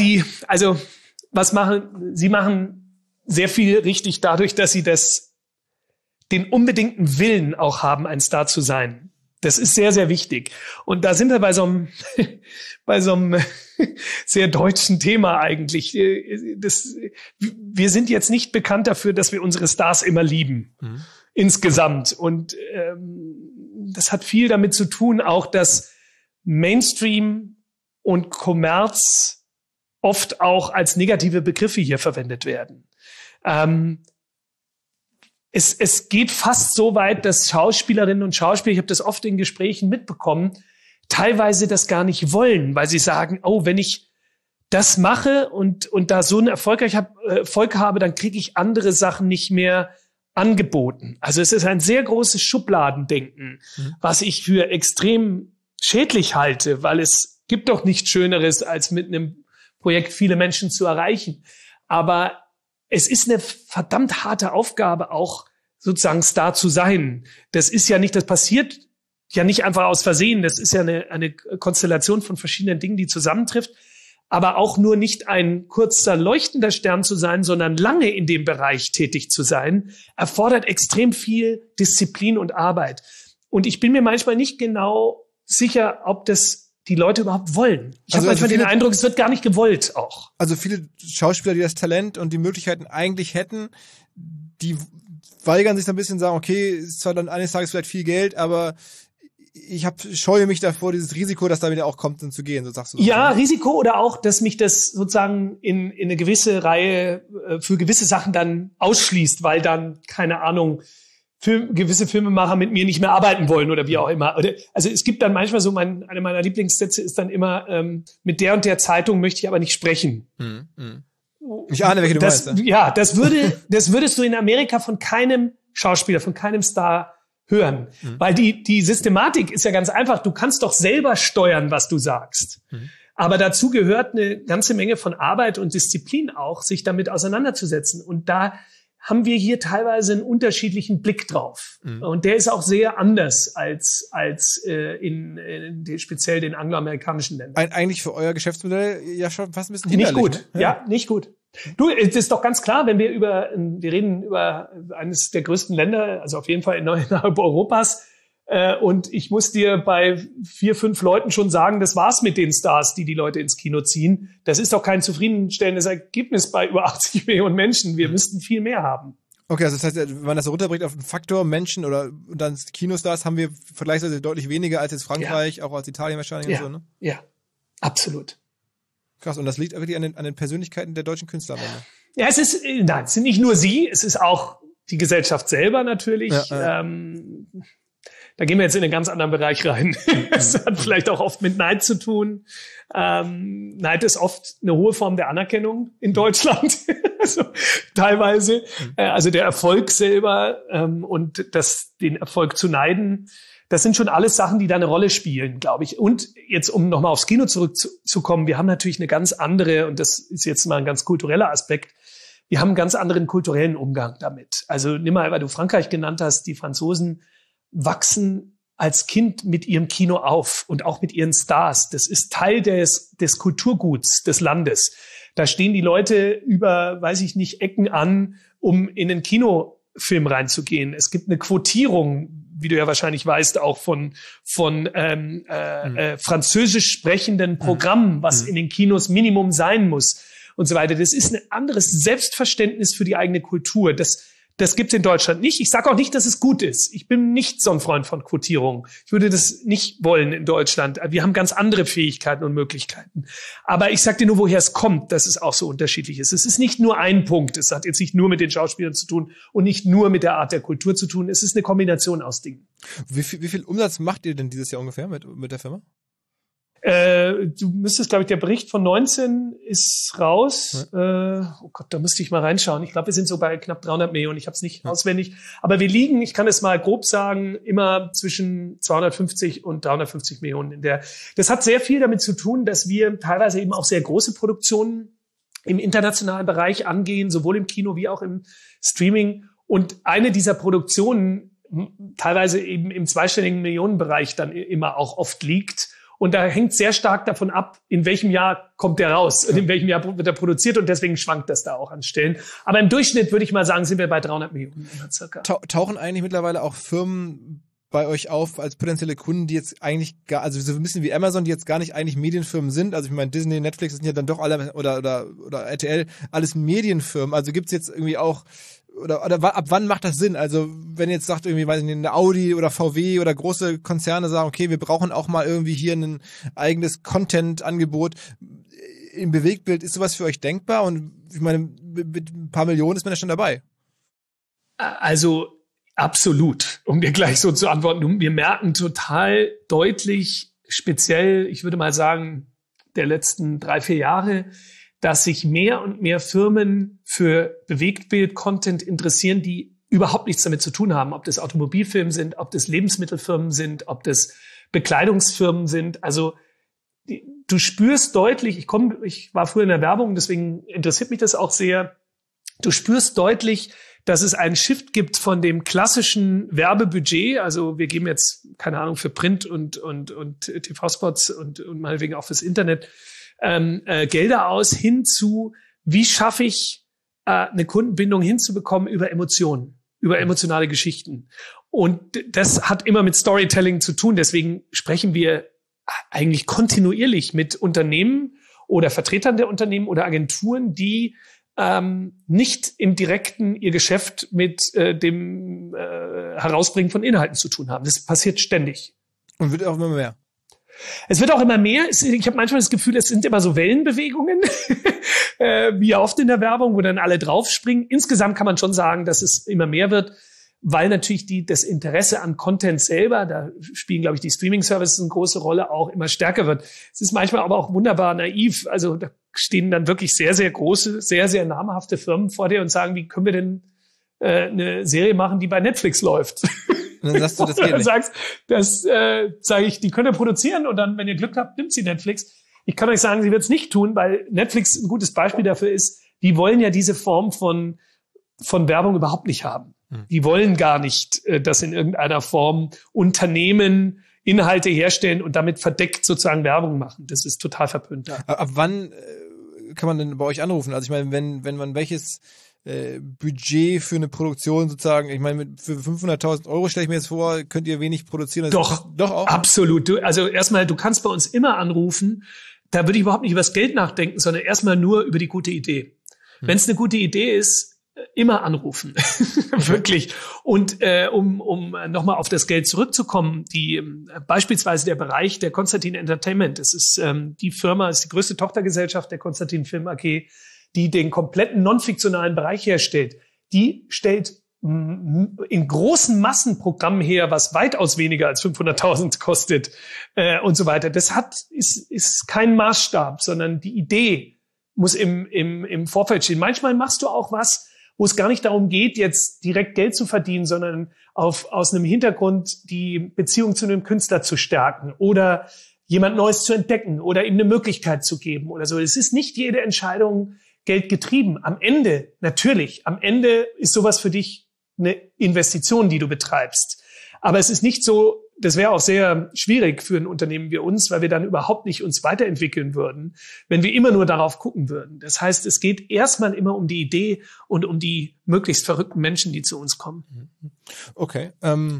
sie machen sehr viel richtig dadurch, dass sie den unbedingten Willen auch haben, ein Star zu sein. Das ist sehr, sehr wichtig. Und da sind wir bei so einem sehr deutschen Thema eigentlich. Wir sind jetzt nicht bekannt dafür, dass wir unsere Stars immer lieben. Insgesamt. Und das hat viel damit zu tun, auch dass Mainstream und Kommerz oft auch als negative Begriffe hier verwendet werden. Es geht fast so weit, dass Schauspielerinnen und Schauspieler, ich habe das oft in Gesprächen mitbekommen, teilweise das gar nicht wollen, weil sie sagen, oh, wenn ich das mache und da so einen Erfolg habe, dann kriege ich andere Sachen nicht mehr angeboten. Also es ist ein sehr großes Schubladendenken, was ich für extrem schädlich halte, weil es gibt doch nichts Schöneres, als mit einem Projekt viele Menschen zu erreichen. Aber es ist eine verdammt harte Aufgabe, auch sozusagen Star zu sein. Das passiert ja nicht einfach aus Versehen. Das ist ja eine Konstellation von verschiedenen Dingen, die zusammentrifft. Aber auch nur nicht ein kurzer leuchtender Stern zu sein, sondern lange in dem Bereich tätig zu sein, erfordert extrem viel Disziplin und Arbeit. Und ich bin mir manchmal nicht genau sicher, ob das die Leute überhaupt wollen. Ich habe manchmal den Eindruck, es wird gar nicht gewollt auch. Also viele Schauspieler, die das Talent und die Möglichkeiten eigentlich hätten, die weigern sich so ein bisschen, sagen, okay, ist zwar dann eines Tages vielleicht viel Geld, aber ich scheue mich davor, dieses Risiko, das da wieder auch kommt, dann zu gehen, so sagst du. Ja, Risiko oder auch, dass mich das sozusagen in eine gewisse Reihe für gewisse Sachen dann ausschließt, weil dann, keine Ahnung, gewisse Filmemacher mit mir nicht mehr arbeiten wollen oder wie auch immer. Also es gibt dann manchmal so, eine meiner Lieblingssätze ist dann immer, mit der und der Zeitung möchte ich aber nicht sprechen. Ich ahne, welche du meinst. Ja, das würdest du in Amerika von keinem Schauspieler, von keinem Star hören. Weil die Systematik ist ja ganz einfach. Du kannst doch selber steuern, was du sagst. Aber dazu gehört eine ganze Menge von Arbeit und Disziplin auch, sich damit auseinanderzusetzen. Und da haben wir hier teilweise einen unterschiedlichen Blick drauf. Und der ist auch sehr anders als in speziell den angloamerikanischen Ländern. Eigentlich für euer Geschäftsmodell ja schon fast ein bisschen hinderlich. Nicht gut, ne? Ja, nicht gut. Du, es ist doch ganz klar, wenn wir reden über eines der größten Länder, also auf jeden Fall innerhalb Europas, und ich muss dir bei 4, 5 Leuten schon sagen, das war's mit den Stars, die Leute ins Kino ziehen. Das ist doch kein zufriedenstellendes Ergebnis bei über 80 Millionen Menschen. Wir müssten viel mehr haben. Okay, also das heißt, wenn man das so runterbringt auf einen Faktor Menschen oder dann Kinostars, haben wir vergleichsweise deutlich weniger als jetzt Frankreich, auch als Italien wahrscheinlich und so, ne? Ja, absolut. Krass, und das liegt wirklich an den Persönlichkeiten der deutschen Künstler. Ja, es sind nicht nur sie, es ist auch die Gesellschaft selber natürlich. Ja. Da gehen wir jetzt in einen ganz anderen Bereich rein. Das hat vielleicht auch oft mit Neid zu tun. Neid ist oft eine hohe Form der Anerkennung in Deutschland. Also, teilweise. Also der Erfolg selber und den Erfolg zu neiden, das sind schon alles Sachen, die da eine Rolle spielen, glaube ich. Und jetzt, um nochmal aufs Kino zurückzukommen, wir haben natürlich eine ganz andere, und das ist jetzt mal ein ganz kultureller Aspekt, wir haben einen ganz anderen kulturellen Umgang damit. Also nimm mal, weil du Frankreich genannt hast, die Franzosen wachsen als Kind mit ihrem Kino auf und auch mit ihren Stars. Das ist Teil des Kulturguts des Landes. Da stehen die Leute über, weiß ich nicht, Ecken an, um in einen Kinofilm reinzugehen. Es gibt eine Quotierung, wie du ja wahrscheinlich weißt, auch von französisch sprechenden Programmen, was in den Kinos Minimum sein muss und so weiter. Das ist ein anderes Selbstverständnis für die eigene Kultur. Das gibt's in Deutschland nicht. Ich sage auch nicht, dass es gut ist. Ich bin nicht so ein Freund von Quotierung. Ich würde das nicht wollen in Deutschland. Wir haben ganz andere Fähigkeiten und Möglichkeiten. Aber ich sage dir nur, woher es kommt, dass es auch so unterschiedlich ist. Es ist nicht nur ein Punkt. Es hat jetzt nicht nur mit den Schauspielern zu tun und nicht nur mit der Art der Kultur zu tun. Es ist eine Kombination aus Dingen. Wie viel Umsatz macht ihr denn dieses Jahr ungefähr mit der Firma? Du müsstest, glaube ich, der Bericht von 19 ist raus. Oh Gott, da müsste ich mal reinschauen. Ich glaube, wir sind so bei knapp 300 Millionen. Ich habe es nicht auswendig. Aber wir liegen, ich kann es mal grob sagen, immer zwischen 250 und 350 Millionen. Das hat sehr viel damit zu tun, dass wir teilweise eben auch sehr große Produktionen im internationalen Bereich angehen, sowohl im Kino wie auch im Streaming. Und eine dieser Produktionen teilweise eben im zweistelligen Millionenbereich dann immer auch oft liegt. Und da hängt sehr stark davon ab, in welchem Jahr kommt der raus und in welchem Jahr wird er produziert. Und deswegen schwankt das da auch an Stellen. Aber im Durchschnitt würde ich mal sagen, sind wir bei 300 Millionen circa. Tauchen eigentlich mittlerweile auch Firmen bei euch auf als potenzielle Kunden, die jetzt eigentlich also so ein bisschen wie Amazon, die jetzt gar nicht eigentlich Medienfirmen sind? Also ich meine, Disney, Netflix sind ja dann doch alle, oder RTL, alles Medienfirmen. Also gibt's jetzt irgendwie auch, oder ab wann macht das Sinn? Also wenn jetzt sagt irgendwie, weiß ich nicht, eine Audi oder VW oder große Konzerne sagen, okay, wir brauchen auch mal irgendwie hier ein eigenes Content-Angebot im Bewegtbild, ist sowas für euch denkbar? Und ich meine, mit ein paar Millionen ist man ja schon dabei. Also absolut, um dir gleich so zu antworten. Wir merken total deutlich, speziell, ich würde mal sagen, der letzten 3-4 Jahre, dass sich mehr und mehr Firmen für Bewegtbild-Content interessieren, die überhaupt nichts damit zu tun haben. Ob das Automobilfirmen sind, ob das Lebensmittelfirmen sind, ob das Bekleidungsfirmen sind. Also du spürst deutlich, ich war früher in der Werbung, deswegen interessiert mich das auch sehr. Du spürst deutlich, dass es einen Shift gibt von dem klassischen Werbebudget. Also wir geben jetzt, keine Ahnung, für Print und TV-Spots und meinetwegen auch fürs Internet Gelder aus, hin zu, wie schaffe ich eine Kundenbindung hinzubekommen über Emotionen, über emotionale Geschichten. Und das hat immer mit Storytelling zu tun. Deswegen sprechen wir eigentlich kontinuierlich mit Unternehmen oder Vertretern der Unternehmen oder Agenturen, die nicht im Direkten ihr Geschäft mit dem Herausbringen von Inhalten zu tun haben. Das passiert ständig. Und wird auch immer mehr. Es wird auch immer mehr. Ich habe manchmal das Gefühl, es sind immer so Wellenbewegungen, wie oft in der Werbung, wo dann alle draufspringen. Insgesamt kann man schon sagen, dass es immer mehr wird, weil natürlich das Interesse an Content selber, da spielen, glaube ich, die Streaming-Services eine große Rolle, auch immer stärker wird. Es ist manchmal aber auch wunderbar naiv. Also da stehen dann wirklich sehr, sehr große, sehr, sehr namhafte Firmen vor dir und sagen, wie können wir denn eine Serie machen, die bei Netflix läuft? Und dann sagst du, das geht nicht. Sagst, sage ich, die können wir produzieren und dann, wenn ihr Glück habt, nimmt sie Netflix. Ich kann euch sagen, sie wird es nicht tun, weil Netflix ein gutes Beispiel dafür ist, die wollen ja diese Form von Werbung überhaupt nicht haben. Die wollen gar nicht, dass in irgendeiner Form Unternehmen Inhalte herstellen und damit verdeckt sozusagen Werbung machen. Das ist total verpönt. Ja. Ab wann kann man denn bei euch anrufen? Also ich meine, wenn man welches Budget für eine Produktion sozusagen, ich meine, für 500.000 Euro stelle ich mir jetzt vor, könnt ihr wenig produzieren. Doch auch. Absolut. Also erstmal, du kannst bei uns immer anrufen. Da würde ich überhaupt nicht über das Geld nachdenken, sondern erstmal nur über die gute Idee. Wenn es eine gute Idee ist, immer anrufen. Wirklich. Und um nochmal auf das Geld zurückzukommen, beispielsweise der Bereich der Constantin Entertainment, das ist die Firma, ist die größte Tochtergesellschaft der Constantin Film AG, die den kompletten non-fiktionalen Bereich herstellt. Die stellt in großen Massenprogrammen her, was weitaus weniger als 500.000 kostet und so weiter. Das ist kein Maßstab, sondern die Idee muss im Vorfeld stehen. Manchmal machst du auch was, wo es gar nicht darum geht, jetzt direkt Geld zu verdienen, sondern aus einem Hintergrund die Beziehung zu einem Künstler zu stärken oder jemand Neues zu entdecken oder ihm eine Möglichkeit zu geben oder so. Es ist nicht jede Entscheidung Geld getrieben. Am Ende ist sowas für dich eine Investition, die du betreibst. Aber es ist nicht so, das wäre auch sehr schwierig für ein Unternehmen wie uns, weil wir dann überhaupt nicht uns weiterentwickeln würden, wenn wir immer nur darauf gucken würden. Das heißt, es geht erstmal immer um die Idee und um die möglichst verrückten Menschen, die zu uns kommen. Okay.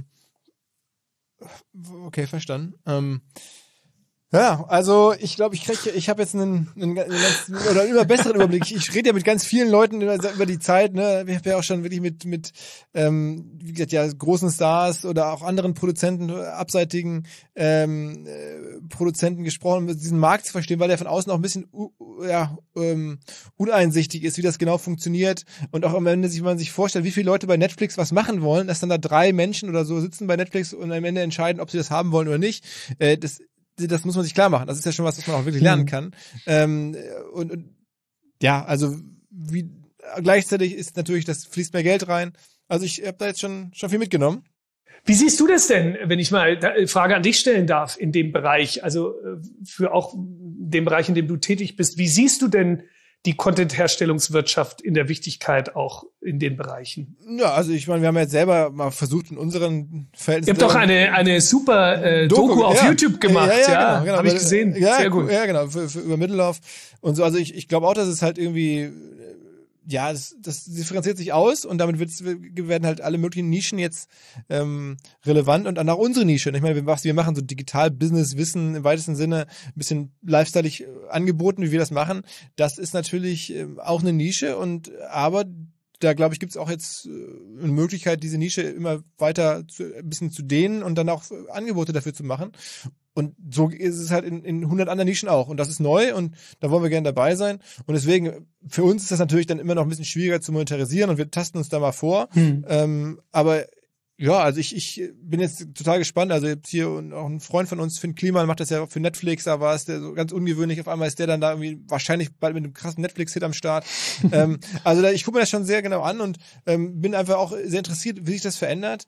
Okay, verstanden. Ja, also ich glaube, ich habe jetzt einen immer besseren Überblick. Ich rede ja mit ganz vielen Leuten über die Zeit, ne? Ich habe ja auch schon wirklich mit wie gesagt, ja, großen Stars oder auch anderen Produzenten, abseitigen Produzenten gesprochen, um diesen Markt zu verstehen, weil der von außen auch ein bisschen uneinsichtig ist, wie das genau funktioniert und auch am Ende man sich vorstellt, wie viele Leute bei Netflix was machen wollen, dass dann da 3 Menschen oder so sitzen bei Netflix und am Ende entscheiden, ob sie das haben wollen oder nicht. Das muss man sich klar machen. Das ist ja schon was man auch wirklich lernen kann. Und ja, also gleichzeitig ist natürlich, das fließt mehr Geld rein. Also ich habe da jetzt schon viel mitgenommen. Wie siehst du das denn, wenn ich mal eine Frage an dich stellen darf in dem Bereich, also für auch den Bereich, in dem du tätig bist, wie siehst du denn die Content-Herstellungswirtschaft in der Wichtigkeit auch in den Bereichen. Ja, also ich meine, wir haben jetzt selber mal versucht in unseren Verhältnissen. Ihr habt doch eine super Doku auf YouTube gemacht, genau. Habe ich gesehen. Ja, sehr gut. Ja, genau, für über Mittellauf und so. Also ich glaube auch, dass es halt irgendwie, ja, das differenziert sich aus und damit werden halt alle möglichen Nischen jetzt relevant und dann auch unsere Nische. Ich meine, wir machen so Digital-Business-Wissen im weitesten Sinne, ein bisschen lifestyleig angeboten, wie wir das machen. Das ist natürlich auch eine Nische aber da, glaube ich, gibt es auch jetzt eine Möglichkeit, diese Nische immer weiter ein bisschen zu dehnen und dann auch Angebote dafür zu machen. Und so ist es halt in 100 anderen Nischen auch. Und das ist neu und da wollen wir gerne dabei sein. Und deswegen, für uns ist das natürlich dann immer noch ein bisschen schwieriger zu monetarisieren und wir tasten uns da mal vor. Aber ja, also ich bin jetzt total gespannt. Also jetzt hier und auch ein Freund von uns, Finn Kliman, macht das ja auch für Netflix. Da war es der so ganz ungewöhnlich. Auf einmal ist der dann da irgendwie wahrscheinlich bald mit einem krassen Netflix-Hit am Start. Also ich gucke mir das schon sehr genau an und bin einfach auch sehr interessiert, wie sich das verändert.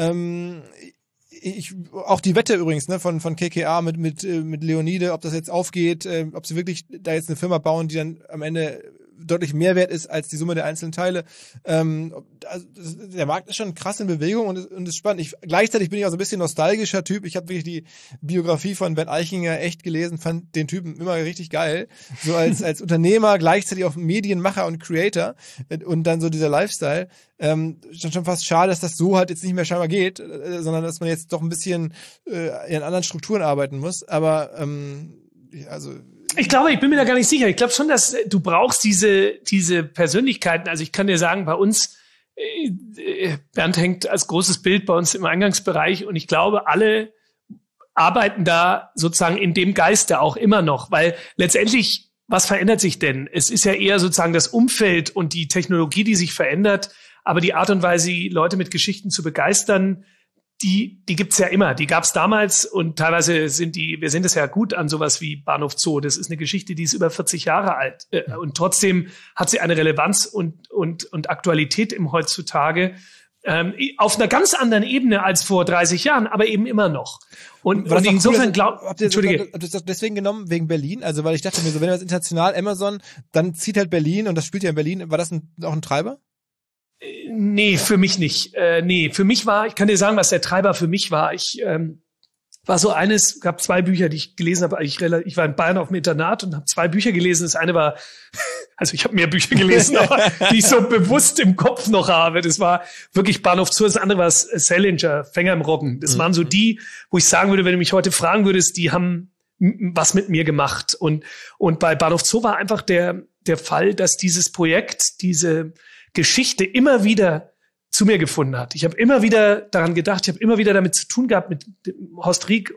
Auch die Wette übrigens, ne, von KKA mit Leonide, ob das jetzt aufgeht, ob sie wirklich da jetzt eine Firma bauen, die dann am Ende deutlich mehr wert ist als die Summe der einzelnen Teile. Also der Markt ist schon krass in Bewegung und ist spannend. Gleichzeitig bin ich auch so ein bisschen nostalgischer Typ. Ich habe wirklich die Biografie von Bernd Eichinger echt gelesen, fand den Typen immer richtig geil. So als Unternehmer, gleichzeitig auch Medienmacher und Creator und dann so dieser Lifestyle. Schon fast schade, dass das so halt jetzt nicht mehr scheinbar geht, sondern dass man jetzt doch ein bisschen in anderen Strukturen arbeiten muss. Aber also ich glaube, ich bin mir da gar nicht sicher. Ich glaube schon, dass du brauchst diese Persönlichkeiten. Also ich kann dir sagen, bei uns, Bernd hängt als großes Bild bei uns im Eingangsbereich und ich glaube, alle arbeiten da sozusagen in dem Geiste auch immer noch, weil letztendlich, was verändert sich denn? Es ist ja eher sozusagen das Umfeld und die Technologie, die sich verändert, aber die Art und Weise, Leute mit Geschichten zu begeistern, die gibt's ja immer. Die gab's damals und teilweise wir sehen das ja gut an sowas wie Bahnhof Zoo. Das ist eine Geschichte, die ist über 40 Jahre alt. Und trotzdem hat sie eine Relevanz und Aktualität im heutzutage. Auf einer ganz anderen Ebene als vor 30 Jahren, aber eben immer noch. Und insofern habt ihr das deswegen genommen, wegen Berlin? Also, weil ich dachte mir so, wenn das international Amazon, dann zieht halt Berlin und das spielt ja in Berlin. War das auch ein Treiber? Nee, für mich nicht. Für mich ich kann dir sagen, was der Treiber für mich war. Ich war so gab 2 Bücher, die ich gelesen habe. Ich war in Bayern auf dem Internat und habe 2 Bücher gelesen. Das eine war, also ich habe mehr Bücher gelesen, aber die ich so bewusst im Kopf noch habe. Das war wirklich Bahnhof Zoo. Das andere war Salinger, Fänger im Roggen. Das waren so die, wo ich sagen würde, wenn du mich heute fragen würdest, die haben was mit mir gemacht. Und bei Bahnhof Zoo war einfach der Fall, dass dieses Projekt, diese Geschichte immer wieder zu mir gefunden hat. Ich habe immer wieder daran gedacht, ich habe immer wieder damit zu tun gehabt mit Horst Rieck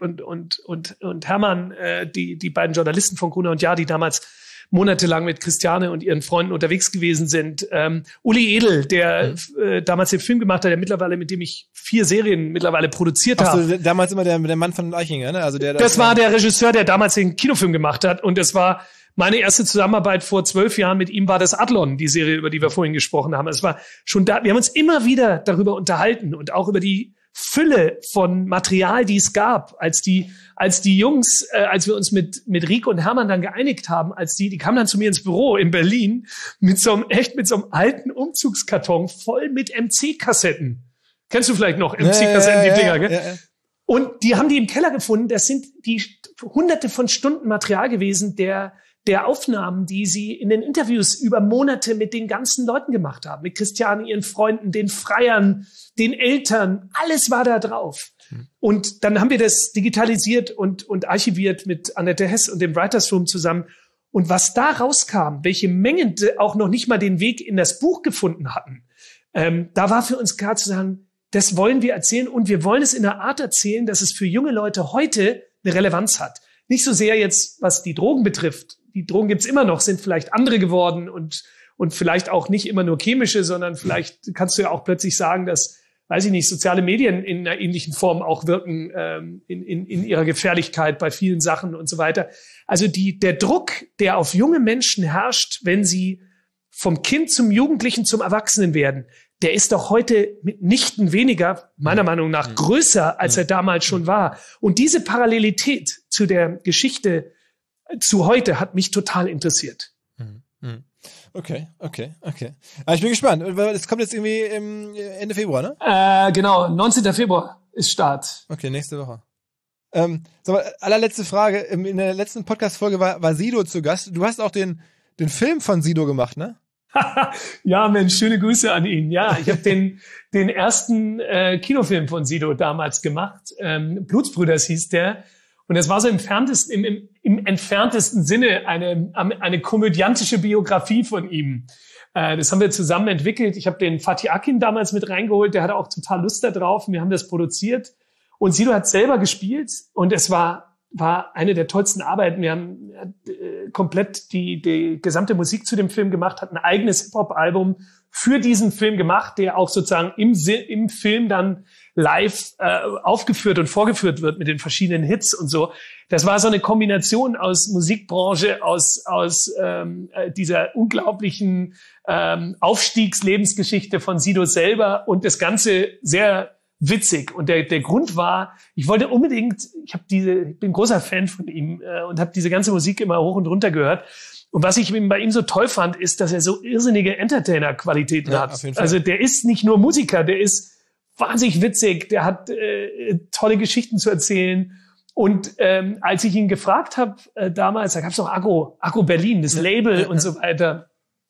und Hermann, die beiden Journalisten von Gruner und Jahr, die damals monatelang mit Christiane und ihren Freunden unterwegs gewesen sind. Uli Edel, der damals den Film gemacht hat, mit dem ich 4 Serien mittlerweile produziert habe. Also damals immer der Mann von Eichinger, ne? Also das war der Regisseur, der damals den Kinofilm gemacht hat und das war meine erste Zusammenarbeit vor 12 Jahren mit ihm war das Adlon, die Serie, über die wir vorhin gesprochen haben. Es war schon da, wir haben uns immer wieder darüber unterhalten und auch über die Fülle von Material, die es gab, als die Jungs, als wir uns mit Rieke und Hermann dann geeinigt haben, die kamen dann zu mir ins Büro in Berlin mit so einem alten Umzugskarton voll mit MC-Kassetten. Kennst du vielleicht noch MC-Kassetten, die Dinger, gell? Ja. Und die haben die im Keller gefunden. Das sind die Hunderte von Stunden Material gewesen, der Aufnahmen, die sie in den Interviews über Monate mit den ganzen Leuten gemacht haben. Mit Christiane, ihren Freunden, den Freiern, den Eltern. Alles war da drauf. Und dann haben wir das digitalisiert und archiviert mit Annette Hess und dem Writers Room zusammen. Und was da rauskam, welche Mengen auch noch nicht mal den Weg in das Buch gefunden hatten, da war für uns klar zu sagen, das wollen wir erzählen und wir wollen es in einer Art erzählen, dass es für junge Leute heute eine Relevanz hat. Nicht so sehr jetzt, was die Drogen betrifft. Die Drogen gibt's immer noch, sind vielleicht andere geworden und vielleicht auch nicht immer nur chemische, sondern vielleicht kannst du ja auch plötzlich sagen, dass, weiß ich nicht, soziale Medien in einer ähnlichen Form auch wirken, in ihrer Gefährlichkeit bei vielen Sachen und so weiter. Also der Druck, der auf junge Menschen herrscht, wenn sie vom Kind zum Jugendlichen zum Erwachsenen werden, der ist doch heute mitnichten weniger, meiner Meinung nach, größer, als er damals schon war. Und diese Parallelität zu der Geschichte zu heute hat mich total interessiert. Okay. Aber ich bin gespannt. Das kommt jetzt irgendwie Ende Februar, ne? Genau, 19. Februar ist Start. Okay, nächste Woche. Sag mal, allerletzte Frage. In der letzten Podcast-Folge war Sido zu Gast. Du hast auch den Film von Sido gemacht, ne? Ja, Mensch, schöne Grüße an ihn. Ja, ich habe den ersten Kinofilm von Sido damals gemacht. Blutsbrüders hieß der. Und es war so im entferntesten Sinne eine komödiantische Biografie von ihm. Das haben wir zusammen entwickelt. Ich habe den Fatih Akin damals mit reingeholt. Der hatte auch total Lust da drauf. Wir haben das produziert. Und Sido hat selber gespielt. Und es war eine der tollsten Arbeiten. Wir haben komplett die gesamte Musik zu dem Film gemacht, hat ein eigenes Hip-Hop-Album für diesen Film gemacht, der auch sozusagen im Film dann live aufgeführt und vorgeführt wird mit den verschiedenen Hits und so. Das war so eine Kombination aus Musikbranche, aus dieser unglaublichen Aufstiegslebensgeschichte von Sido selber und das Ganze sehr witzig. Und der Grund war, ich wollte unbedingt, ich bin großer Fan von ihm und habe diese ganze Musik immer hoch und runter gehört. Und was ich bei ihm so toll fand, ist, dass er so irrsinnige Entertainer-Qualitäten hat. Auf jeden Fall. Also der ist nicht nur Musiker, der ist wahnsinnig witzig, der hat tolle Geschichten zu erzählen. Und als ich ihn gefragt habe damals, da gab es noch Agro Berlin, das Label und so weiter.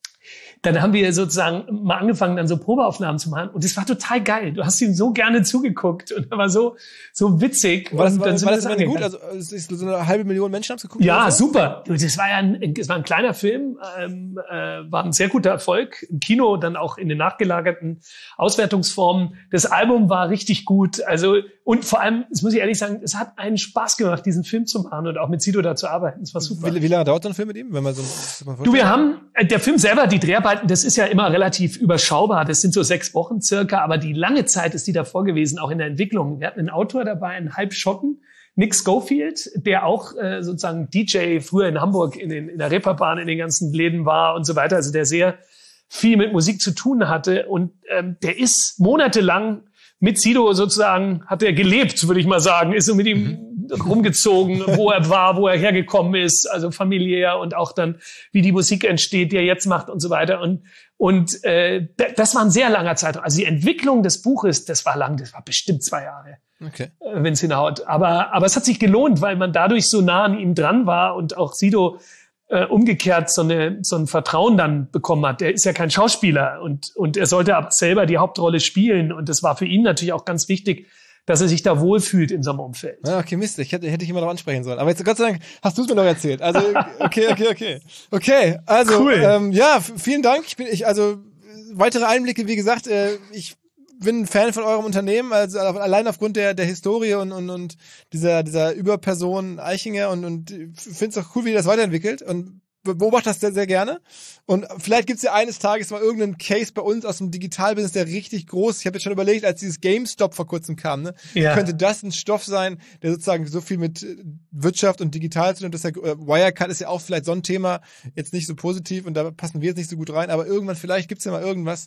Dann haben wir sozusagen mal angefangen, dann so Probeaufnahmen zu machen. Und es war total geil. Du hast ihm so gerne zugeguckt. Und er war so witzig. War das gut? Also so 500.000 Menschen haben es geguckt? Ja, super. Das war ein kleiner Film. War ein sehr guter Erfolg. Im Kino, dann auch in den nachgelagerten Auswertungsformen. Das Album war richtig gut. Also, und vor allem, das muss ich ehrlich sagen, es hat einen Spaß gemacht, diesen Film zu machen und auch mit Sido da zu arbeiten. Es war super. Wie lange dauert so ein Film mit ihm? Wenn man wir haben, der Film selber, die Dreharbeiten, das ist ja immer relativ überschaubar. Das sind so 6 Wochen circa, aber die lange Zeit ist die davor gewesen, auch in der Entwicklung. Wir hatten einen Autor dabei, einen Halbschotten, Nick Schofield, der auch sozusagen DJ früher in Hamburg in der Reeperbahn in den ganzen Läden war und so weiter. Also der sehr viel mit Musik zu tun hatte. Und der ist monatelang mit Sido sozusagen, hat er gelebt, würde ich mal sagen, ist so mit ihm rumgezogen, wo er war, wo er hergekommen ist, also familiär und auch dann, wie die Musik entsteht, die er jetzt macht und so weiter. Und das war ein sehr langer Zeitraum. Also die Entwicklung des Buches, das war bestimmt 2 Jahre, okay, wenn es hinhaut. Aber es hat sich gelohnt, weil man dadurch so nah an ihm dran war und auch Sido umgekehrt so ein Vertrauen dann bekommen hat. Der ist ja kein Schauspieler und er sollte aber selber die Hauptrolle spielen. Und das war für ihn natürlich auch ganz wichtig, dass er sich da wohlfühlt in so einem Umfeld. Ja, okay, Mist, hätte ich immer noch ansprechen sollen. Aber jetzt, Gott sei Dank, hast du es mir noch erzählt. Also, okay. Okay, also, cool. Ja, vielen Dank. Also, weitere Einblicke, wie gesagt, ich bin ein Fan von eurem Unternehmen, also allein aufgrund der Historie und dieser Überperson Eichinger und finde es auch cool, wie ihr das weiterentwickelt und beobachte das sehr, sehr gerne. Und vielleicht gibt es ja eines Tages mal irgendeinen Case bei uns aus dem Digitalbusiness, der richtig groß ist. Ich habe jetzt schon überlegt, als dieses GameStop vor kurzem kam, ne, könnte das ein Stoff sein, der sozusagen so viel mit Wirtschaft und digital zu tun hat. Wirecard ist ja auch vielleicht so ein Thema, jetzt nicht so positiv und da passen wir jetzt nicht so gut rein, aber irgendwann vielleicht gibt es ja mal irgendwas,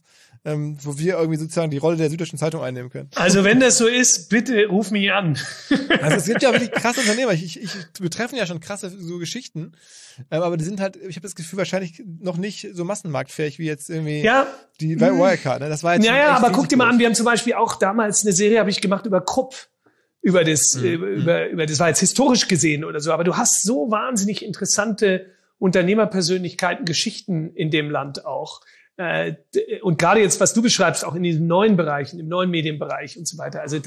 wo wir irgendwie sozusagen die Rolle der Süddeutschen Zeitung einnehmen können. Also wenn das so ist, bitte ruf mich an. Also es gibt ja wirklich krasse Unternehmer. Wir treffen ja schon krasse so Geschichten, aber die sind halt, ich habe das Gefühl, wahrscheinlich noch nicht so massenmarktfähig wie jetzt irgendwie die Wirecard. Ne? Das war jetzt aber guck dir mal an, wir haben zum Beispiel auch damals eine Serie habe ich gemacht über Krupp. Über das war jetzt historisch gesehen oder so, aber du hast so wahnsinnig interessante Unternehmerpersönlichkeiten, Geschichten in dem Land auch. Und gerade jetzt, was du beschreibst, auch in diesen neuen Bereichen, im neuen Medienbereich und so weiter. Also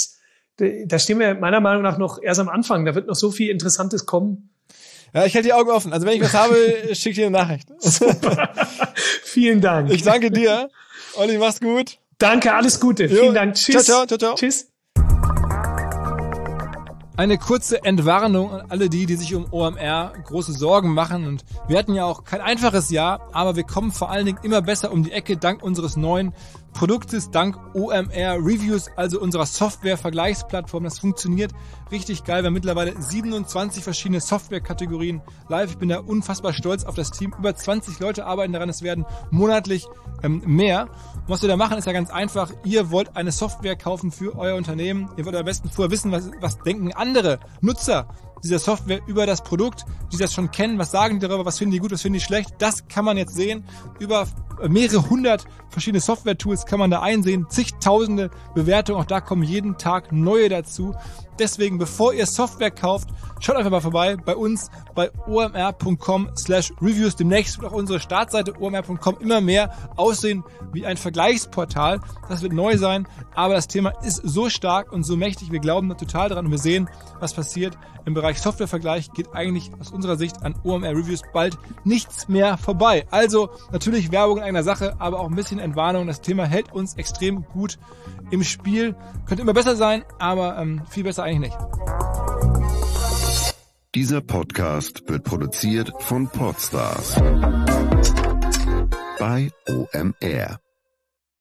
da stehen wir meiner Meinung nach noch erst am Anfang. Da wird noch so viel Interessantes kommen. Ja, ich halte die Augen offen. Also wenn ich was habe, schicke ich dir eine Nachricht. Super. Vielen Dank. Ich danke dir. Olli, mach's gut. Danke, alles Gute. Vielen Dank. Tschüss. Ciao. Tschüss. Eine kurze Entwarnung an alle die sich um OMR große Sorgen machen. Und wir hatten ja auch kein einfaches Jahr, aber wir kommen vor allen Dingen immer besser um die Ecke dank unseres neuen Produktes, dank OMR Reviews, also unserer Software-Vergleichsplattform. Das funktioniert richtig geil. Wir haben mittlerweile 27 verschiedene Software-Kategorien live. Ich bin da unfassbar stolz auf das Team. Über 20 Leute arbeiten daran. Es werden monatlich mehr. Und was wir da machen, ist ja ganz einfach. Ihr wollt eine Software kaufen für euer Unternehmen. Ihr wollt am besten vorher wissen, was denken andere Nutzer dieser Software über das Produkt, die das schon kennen, was sagen die darüber, was finden die gut, was finden die schlecht, das kann man jetzt sehen. Über mehrere hundert verschiedene Software-Tools kann man da einsehen, zigtausende Bewertungen, auch da kommen jeden Tag neue dazu. Deswegen, bevor ihr Software kauft, schaut einfach mal vorbei bei uns bei omr.com/reviews. Demnächst wird auch unsere Startseite omr.com immer mehr aussehen wie ein Vergleichsportal. Das wird neu sein, aber das Thema ist so stark und so mächtig. Wir glauben da total dran und wir sehen, was passiert. Im Bereich Softwarevergleich geht eigentlich aus unserer Sicht an OMR Reviews bald nichts mehr vorbei. Also natürlich Werbung in einer Sache, aber auch ein bisschen Entwarnung. Das Thema hält uns extrem gut im Spiel. Könnte immer besser sein, aber viel besser eigentlich nicht. Dieser Podcast wird produziert von Podstars bei OMR.